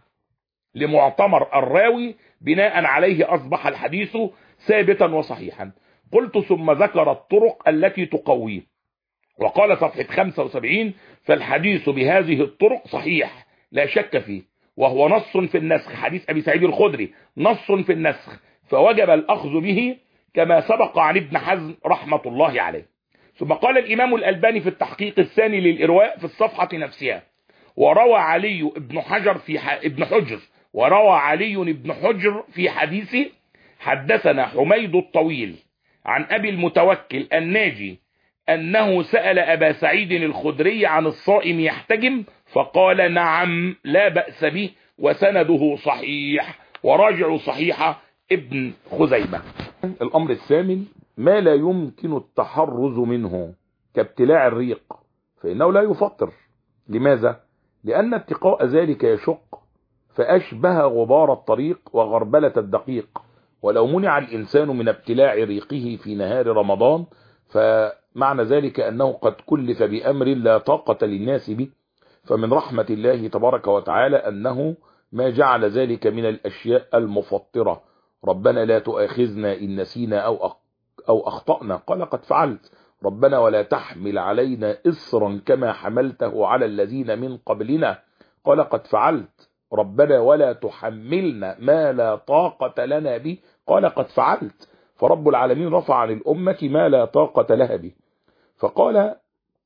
لمعتمر الراوي بناء عليه أصبح الحديث ثابتا وصحيحا. قلت ثم ذكر الطرق التي تقويه، وقال صفحة خمسة وسبعين فالحديث بهذه الطرق صحيح لا شك فيه، وهو نص في النسخ، حديث أبي سعيد الخدري نص في النسخ، فوجب الأخذ به كما سبق عن ابن حزم رحمة الله عليه. ثم قال الإمام الألباني في التحقيق الثاني للإرواء في الصفحة نفسها وروى علي ابن حجر في ح... ابن حجر وروى علي ابن حجر في حديثه حدثنا حميد الطويل عن أبي المتوكل الناجي أنه سأل أبا سعيد الخدري عن الصائم يحتجم، فقال نعم لا بأس به، وسنده صحيح، وراجع صحيح ابن خزيمة. الأمر الثامن ما لا يمكن التحرز منه كابتلاع الريق، فإنه لا يفطر. لماذا؟ لأن اتقاء ذلك يشق، فأشبه غبار الطريق وغربلة الدقيق، ولو منع الإنسان من ابتلاع ريقه في نهار رمضان فمعنى ذلك أنه قد كلف بأمر لا طاقة للناس به. فمن رحمة الله تبارك وتعالى أنه ما جعل ذلك من الأشياء المفطرة. ربنا لا تؤاخذنا إن نسينا أو أو أخطأنا، قال قد فعلت. ربنا ولا تحمل علينا إصرا كما حملته على الذين من قبلنا، قال قد فعلت. ربنا ولا تحملنا ما لا طاقة لنا به، قال قد فعلت. فرب العالمين رفع عن الأمة ما لا طاقة لها به. فقال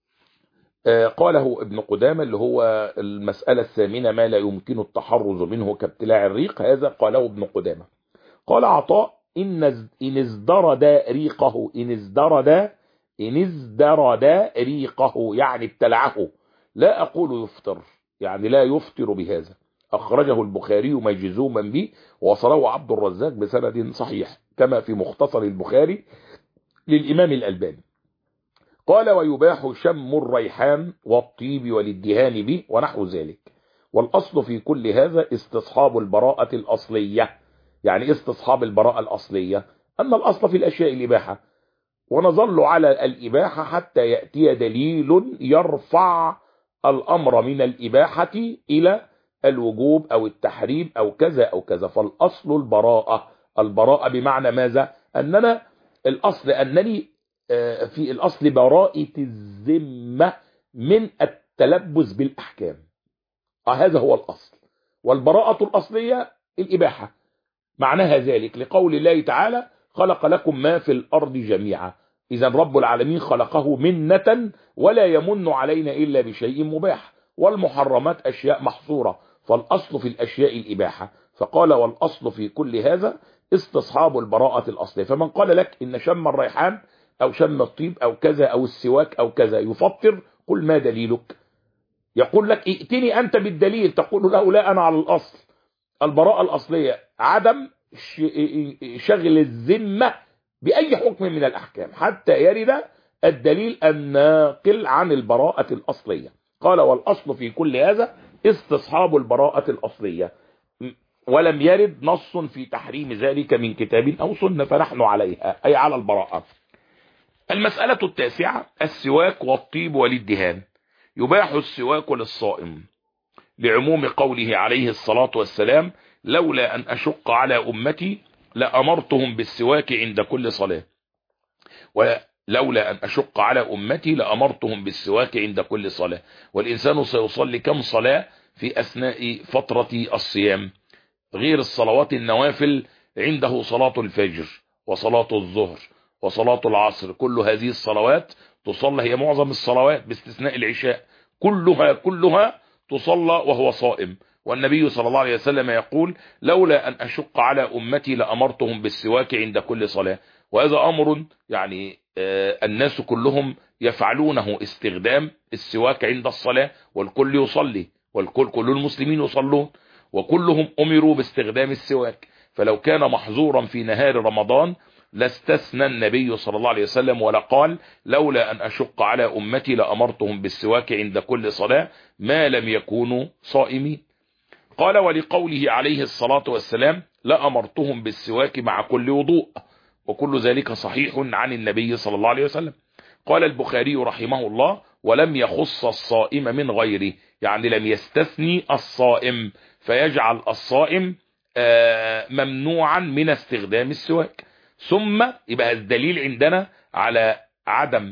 آه قاله ابن قدامة اللي هو المسألة الثامنة ما لا يمكن التحرز منه كابتلاع الريق، هذا قاله ابن قدامة. قال عطاء إن إن ازدرد ريقه إن ازدرد إن ازدرد ريقه يعني ابتلعه، لا أقول يفطر يعني لا يفطر بهذا. أخرجه البخاري مجزوما به، وصله عبد الرزاق بسند صحيح كما في مختصر البخاري للإمام الألباني. قال ويباح شم الريحان والطيب والادهان به ونحو ذلك. والأصل في كل هذا استصحاب البراءة الأصلية. يعني استصحاب البراءة الأصلية أن الأصل في الأشياء الإباحة، ونظل على الإباحة حتى يأتي دليل يرفع الأمر من الإباحة إلى الوجوب أو التحريم أو كذا أو كذا. فالأصل البراءة. البراءة بمعنى ماذا؟ أننا الأصل أنني في الأصل براءة الذمة من التلبس بالأحكام، هذا هو الأصل. والبراءة الأصلية الإباحة، معناها ذلك لقول الله تعالى خلق لكم ما في الأرض جميعا. إذا رب العالمين خلقه منة ولا يمن علينا إلا بشيء مباح، والمحرمات أشياء محصورة، فالأصل في الأشياء الإباحة. فقال والأصل في كل هذا استصحاب البراءة الأصلية. فمن قال لك إن شم الريحان أو شم الطيب أو كذا أو السواك أو كذا يفطر، قل ما دليلك؟ يقول لك ائتني أنت بالدليل، تقول له لا أنا على الأصل، البراءة الأصلية عدم شغل الذمة بأي حكم من الأحكام حتى يرد الدليل الناقل عن البراءة الأصلية. قال والأصل في كل هذا استصحاب البراءة الأصلية، ولم يرد نص في تحريم ذلك من كتاب أو سنة، فنحن عليها أي على البراءة. المسألة التاسعة السواك والطيب والادهان. يباح السواك للصائم لعموم قوله عليه الصلاة والسلام لولا أن أشق على أمتي لأمرتهم بالسواك عند كل صلاة، ولولا أن أشق على أمتي لأمرتهم بالسواك عند كل صلاة. والإنسان سيصلي كم صلاة في أثناء فترة الصيام غير الصلوات النوافل؟ عنده صلاة الفجر وصلاة الظهر وصلاة العصر، كل هذه الصلوات تصلى، هي معظم الصلوات باستثناء العشاء كلها كلها تصلى وهو صائم. والنبي صلى الله عليه وسلم يقول لولا أن أشق على أمتي لأمرتهم بالسواك عند كل صلاة. وهذا أمر يعني آه الناس كلهم يفعلونه، استخدام السواك عند الصلاة، والكل يصلي، والكل كل المسلمين يصلون، وكلهم أمروا باستخدام السواك. فلو كان محظورا في نهار رمضان لاستثنى النبي صلى الله عليه وسلم ولقال لولا أن أشق على أمتي لأمرتهم بالسواك عند كل صلاة ما لم يكونوا صائمين. قال ولقوله عليه الصلاة والسلام لأمرتهم بالسواك مع كل وضوء، وكل ذلك صحيح عن النبي صلى الله عليه وسلم. قال البخاري رحمه الله ولم يخص الصائم من غيره، يعني لم يستثني الصائم فيجعل الصائم ممنوعا من استخدام السواك. ثم يبقى الدليل عندنا على عدم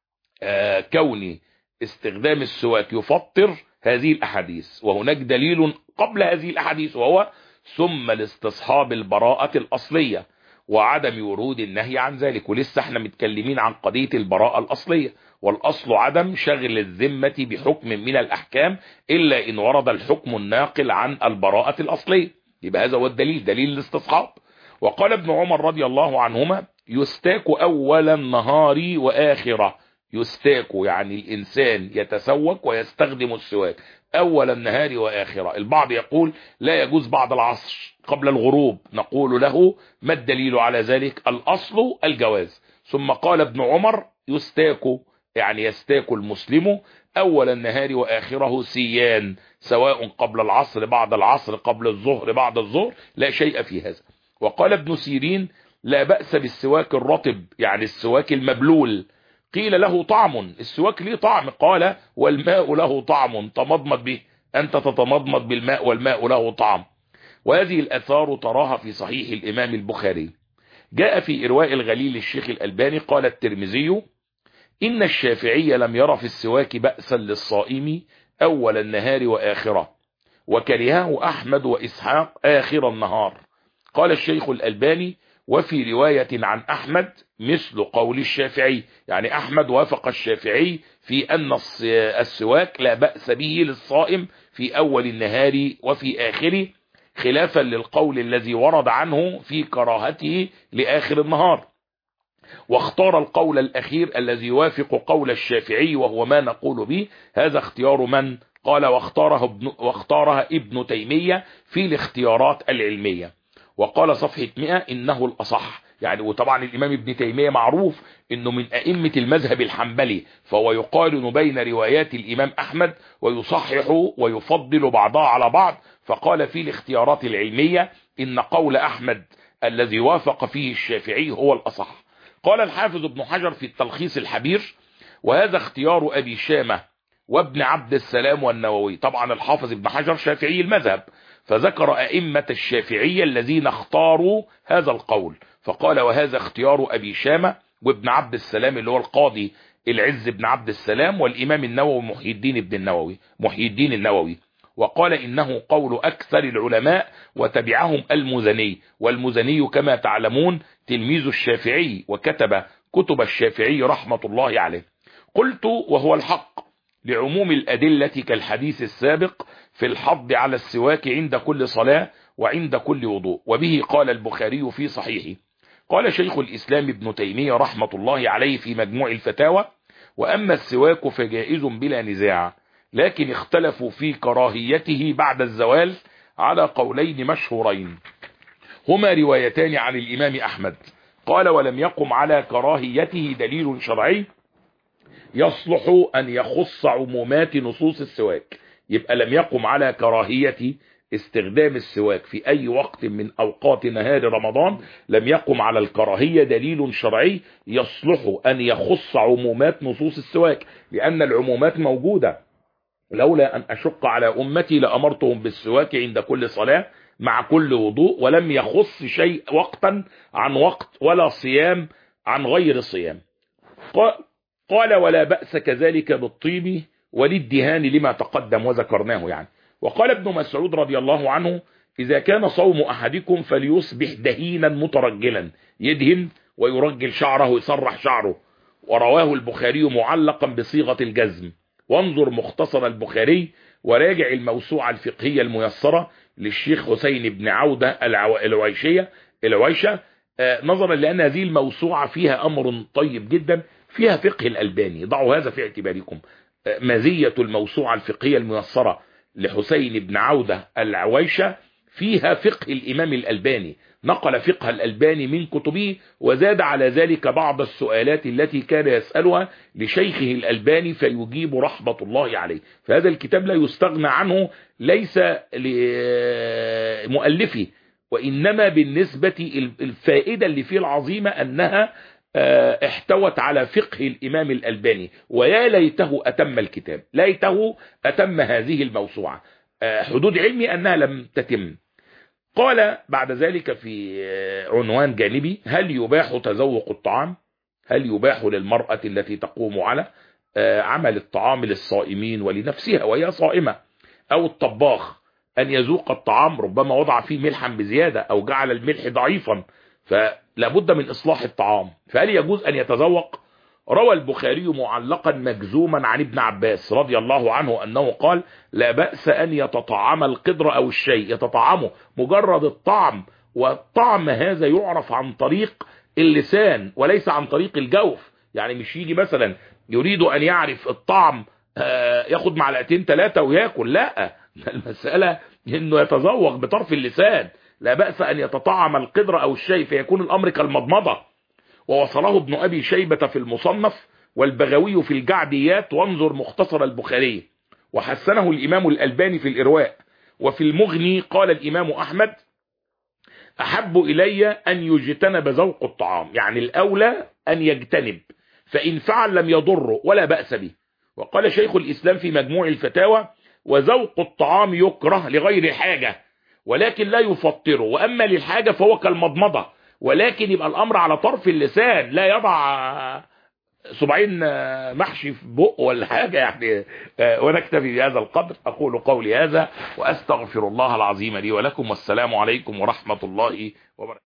كون استخدام السواك يفطر هذه الأحاديث، وهناك دليل قبل هذه الأحاديث وهو ثم لاستصحاب البراءة الأصلية وعدم ورود النهي عن ذلك. ولسه احنا متكلمين عن قضية البراءة الأصلية، والأصل عدم شغل الذمة بحكم من الأحكام إلا إن ورد الحكم الناقل عن البراءة الأصلية، يبقى هذا هو الدليل، دليل الاستصحاب. وقال ابن عمر رضي الله عنهما يستاك أول النهار وآخرة. يستاك يعني الإنسان يتسوك ويستخدم السواك أول النهار وآخرة. البعض يقول لا يجوز بعد العصر قبل الغروب، نقول له ما الدليل على ذلك؟ الأصل الجواز. ثم قال ابن عمر يستاك يعني يستاك المسلم أول النهار وآخره سيان، سواء قبل العصر بعد العصر قبل الظهر بعد الظهر، لا شيء في هذا. وقال ابن سيرين لا بأس بالسواك الرطب يعني السواك المبلول. قيل له طعم، السواك ليه طعم؟ قال والماء له طعم تمضمض به، أنت تتمضمض بالماء والماء له طعم. وهذه الأثار تراها في صحيح الإمام البخاري. جاء في إرواء الغليل الشيخ الألباني قال الترمذي إن الشافعي لم ير في السواك بأسا للصائم أول النهار وآخره، وكرهه أحمد وإسحاق آخر النهار. قال الشيخ الألباني وفي رواية عن أحمد مثل قول الشافعي، يعني أحمد وافق الشافعي في أن السواك لا بأس به للصائم في أول النهار وفي آخره، خلافا للقول الذي ورد عنه في كراهته لآخر النهار. واختار القول الأخير الذي يوافق قول الشافعي وهو ما نقول به. هذا اختيار من؟ قال واختاره ابن واختارها ابن تيمية في الاختيارات العلمية. وقال صفحة مئة إنه الأصح، يعني وطبعا الإمام ابن تيمية معروف إنه من أئمة المذهب الحنبلي، فهو يقارن بين روايات الإمام أحمد ويصحح ويفضل بعضها على بعض. فقال في الاختيارات العلمية إن قول أحمد الذي وافق فيه الشافعي هو الأصح. قال الحافظ ابن حجر في التلخيص الحبير وهذا اختيار أبي شامة وابن عبد السلام والنووي. طبعا الحافظ ابن حجر شافعي المذهب، فذكر أئمة الشافعية الذين اختاروا هذا القول، فقال وهذا اختيار أبي شامة وابن عبد السلام اللي هو القاضي العز بن عبد السلام والإمام النووي محي الدين ابن النووي محي الدين النووي. وقال إنه قول أكثر العلماء وتبعهم المزني، والمزني كما تعلمون تلميذ الشافعي وكتب كتب الشافعي رحمة الله عليه. قلت وهو الحق لعموم الأدلة كالحديث السابق في الحض على السواك عند كل صلاة وعند كل وضوء. وبه قال البخاري في صحيحه. قال شيخ الإسلام ابن تيمية رحمة الله عليه في مجموع الفتاوى وأما السواك فجائز بلا نزاع لكن اختلفوا في كراهيته بعد الزوال على قولين مشهورين هما روايتان عن الإمام أحمد. قال: ولم يقم على كراهيته دليل شرعي يصلح أن يخص عمومات نصوص السواك. يبقى لم يقم على كراهية استخدام السواك في أي وقت من أوقات نهار رمضان، لم يقم على الكراهية دليل شرعي يصلح أن يخص عمومات نصوص السواك، لأن العمومات موجودة. لولا أن أشق على أمتي لأمرتهم بالسواك عند كل صلاة مع كل وضوء، ولم يخص شيء وقتا عن وقت ولا صيام عن غير صيام. قال: ولا بأس كذلك بالطيب والادهان لما تقدم وذكرناه يعني. وقال ابن مسعود رضي الله عنه: إذا كان صوم أحدكم فليصبح دهينا مترجلا، يدهن ويرجل شعره ويسرح شعره. ورواه البخاري معلقا بصيغة الجزم. وانظر مختصر البخاري وراجع الموسوعة الفقهية الميسرة للشيخ حسين بن عودة العويشية العويشة نظرا لأن هذه الموسوعة فيها أمر طيب جدا، فيها فقه الألباني. ضعوا هذا في اعتباركم. مزية الموسوعة الفقهية الميسرة لحسين بن عودة العويشة فيها فقه الإمام الألباني، نقل فقه الألباني من كتبه، وزاد على ذلك بعض السؤالات التي كان يسألها لشيخه الألباني فيجيب رحمة الله عليه. فهذا الكتاب لا يستغنى عنه، ليس لمؤلفه، وإنما بالنسبة الفائدة اللي فيه العظيمة أنها احتوت على فقه الإمام الألباني. ويا ليته أتم الكتاب، ليته أتم هذه الموسوعة. حدود علمي أنها لم تتم. قال بعد ذلك في عنوان جانبي: هل يباح تذوق الطعام؟ هل يباح للمرأة التي تقوم على عمل الطعام للصائمين ولنفسها وهي صائمة، أو الطباخ أن يذوق الطعام ربما وضع فيه ملحا بزيادة أو جعل الملح ضعيفا، فلابد من إصلاح الطعام، فهل يجوز أن يتذوق؟ روى البخاري معلقا مجزوما عن ابن عباس رضي الله عنه أنه قال: لا بأس أن يتطعم القدر أو الشيء، يتطعمه مجرد الطعم، والطعم هذا يعرف عن طريق اللسان وليس عن طريق الجوف. يعني مش يجي مثلا يريد أن يعرف الطعم ياخد معلقتين ثلاثة وياكل، لا، المسألة انه يتذوق بطرف اللسان. لا بأس أن يتطعم القدر أو الشيء فيكون الأمر كالمضمضة. ووصله ابن أبي شيبة في المصنف والبغوي في الجعديات، وانظر مختصر البخاري. وحسنه الإمام الألباني في الإرواء. وفي المغني قال الإمام أحمد: أحب إلي أن يجتنب ذوق الطعام، يعني الأولى أن يجتنب، فإن فعل لم يضره ولا بأس به. وقال شيخ الإسلام في مجموع الفتاوى: وذوق الطعام يكره لغير حاجة ولكن لا يفطره، وأما للحاجة فهو كالمضمضة، ولكن يبقى الأمر على طرف اللسان، لا يضع صبعين محشي في بق ولا حاجة يعني. ونكتفي بهذا القدر. أقول قولي هذا وأستغفر الله العظيم لي ولكم، والسلام عليكم ورحمة الله وبركاته.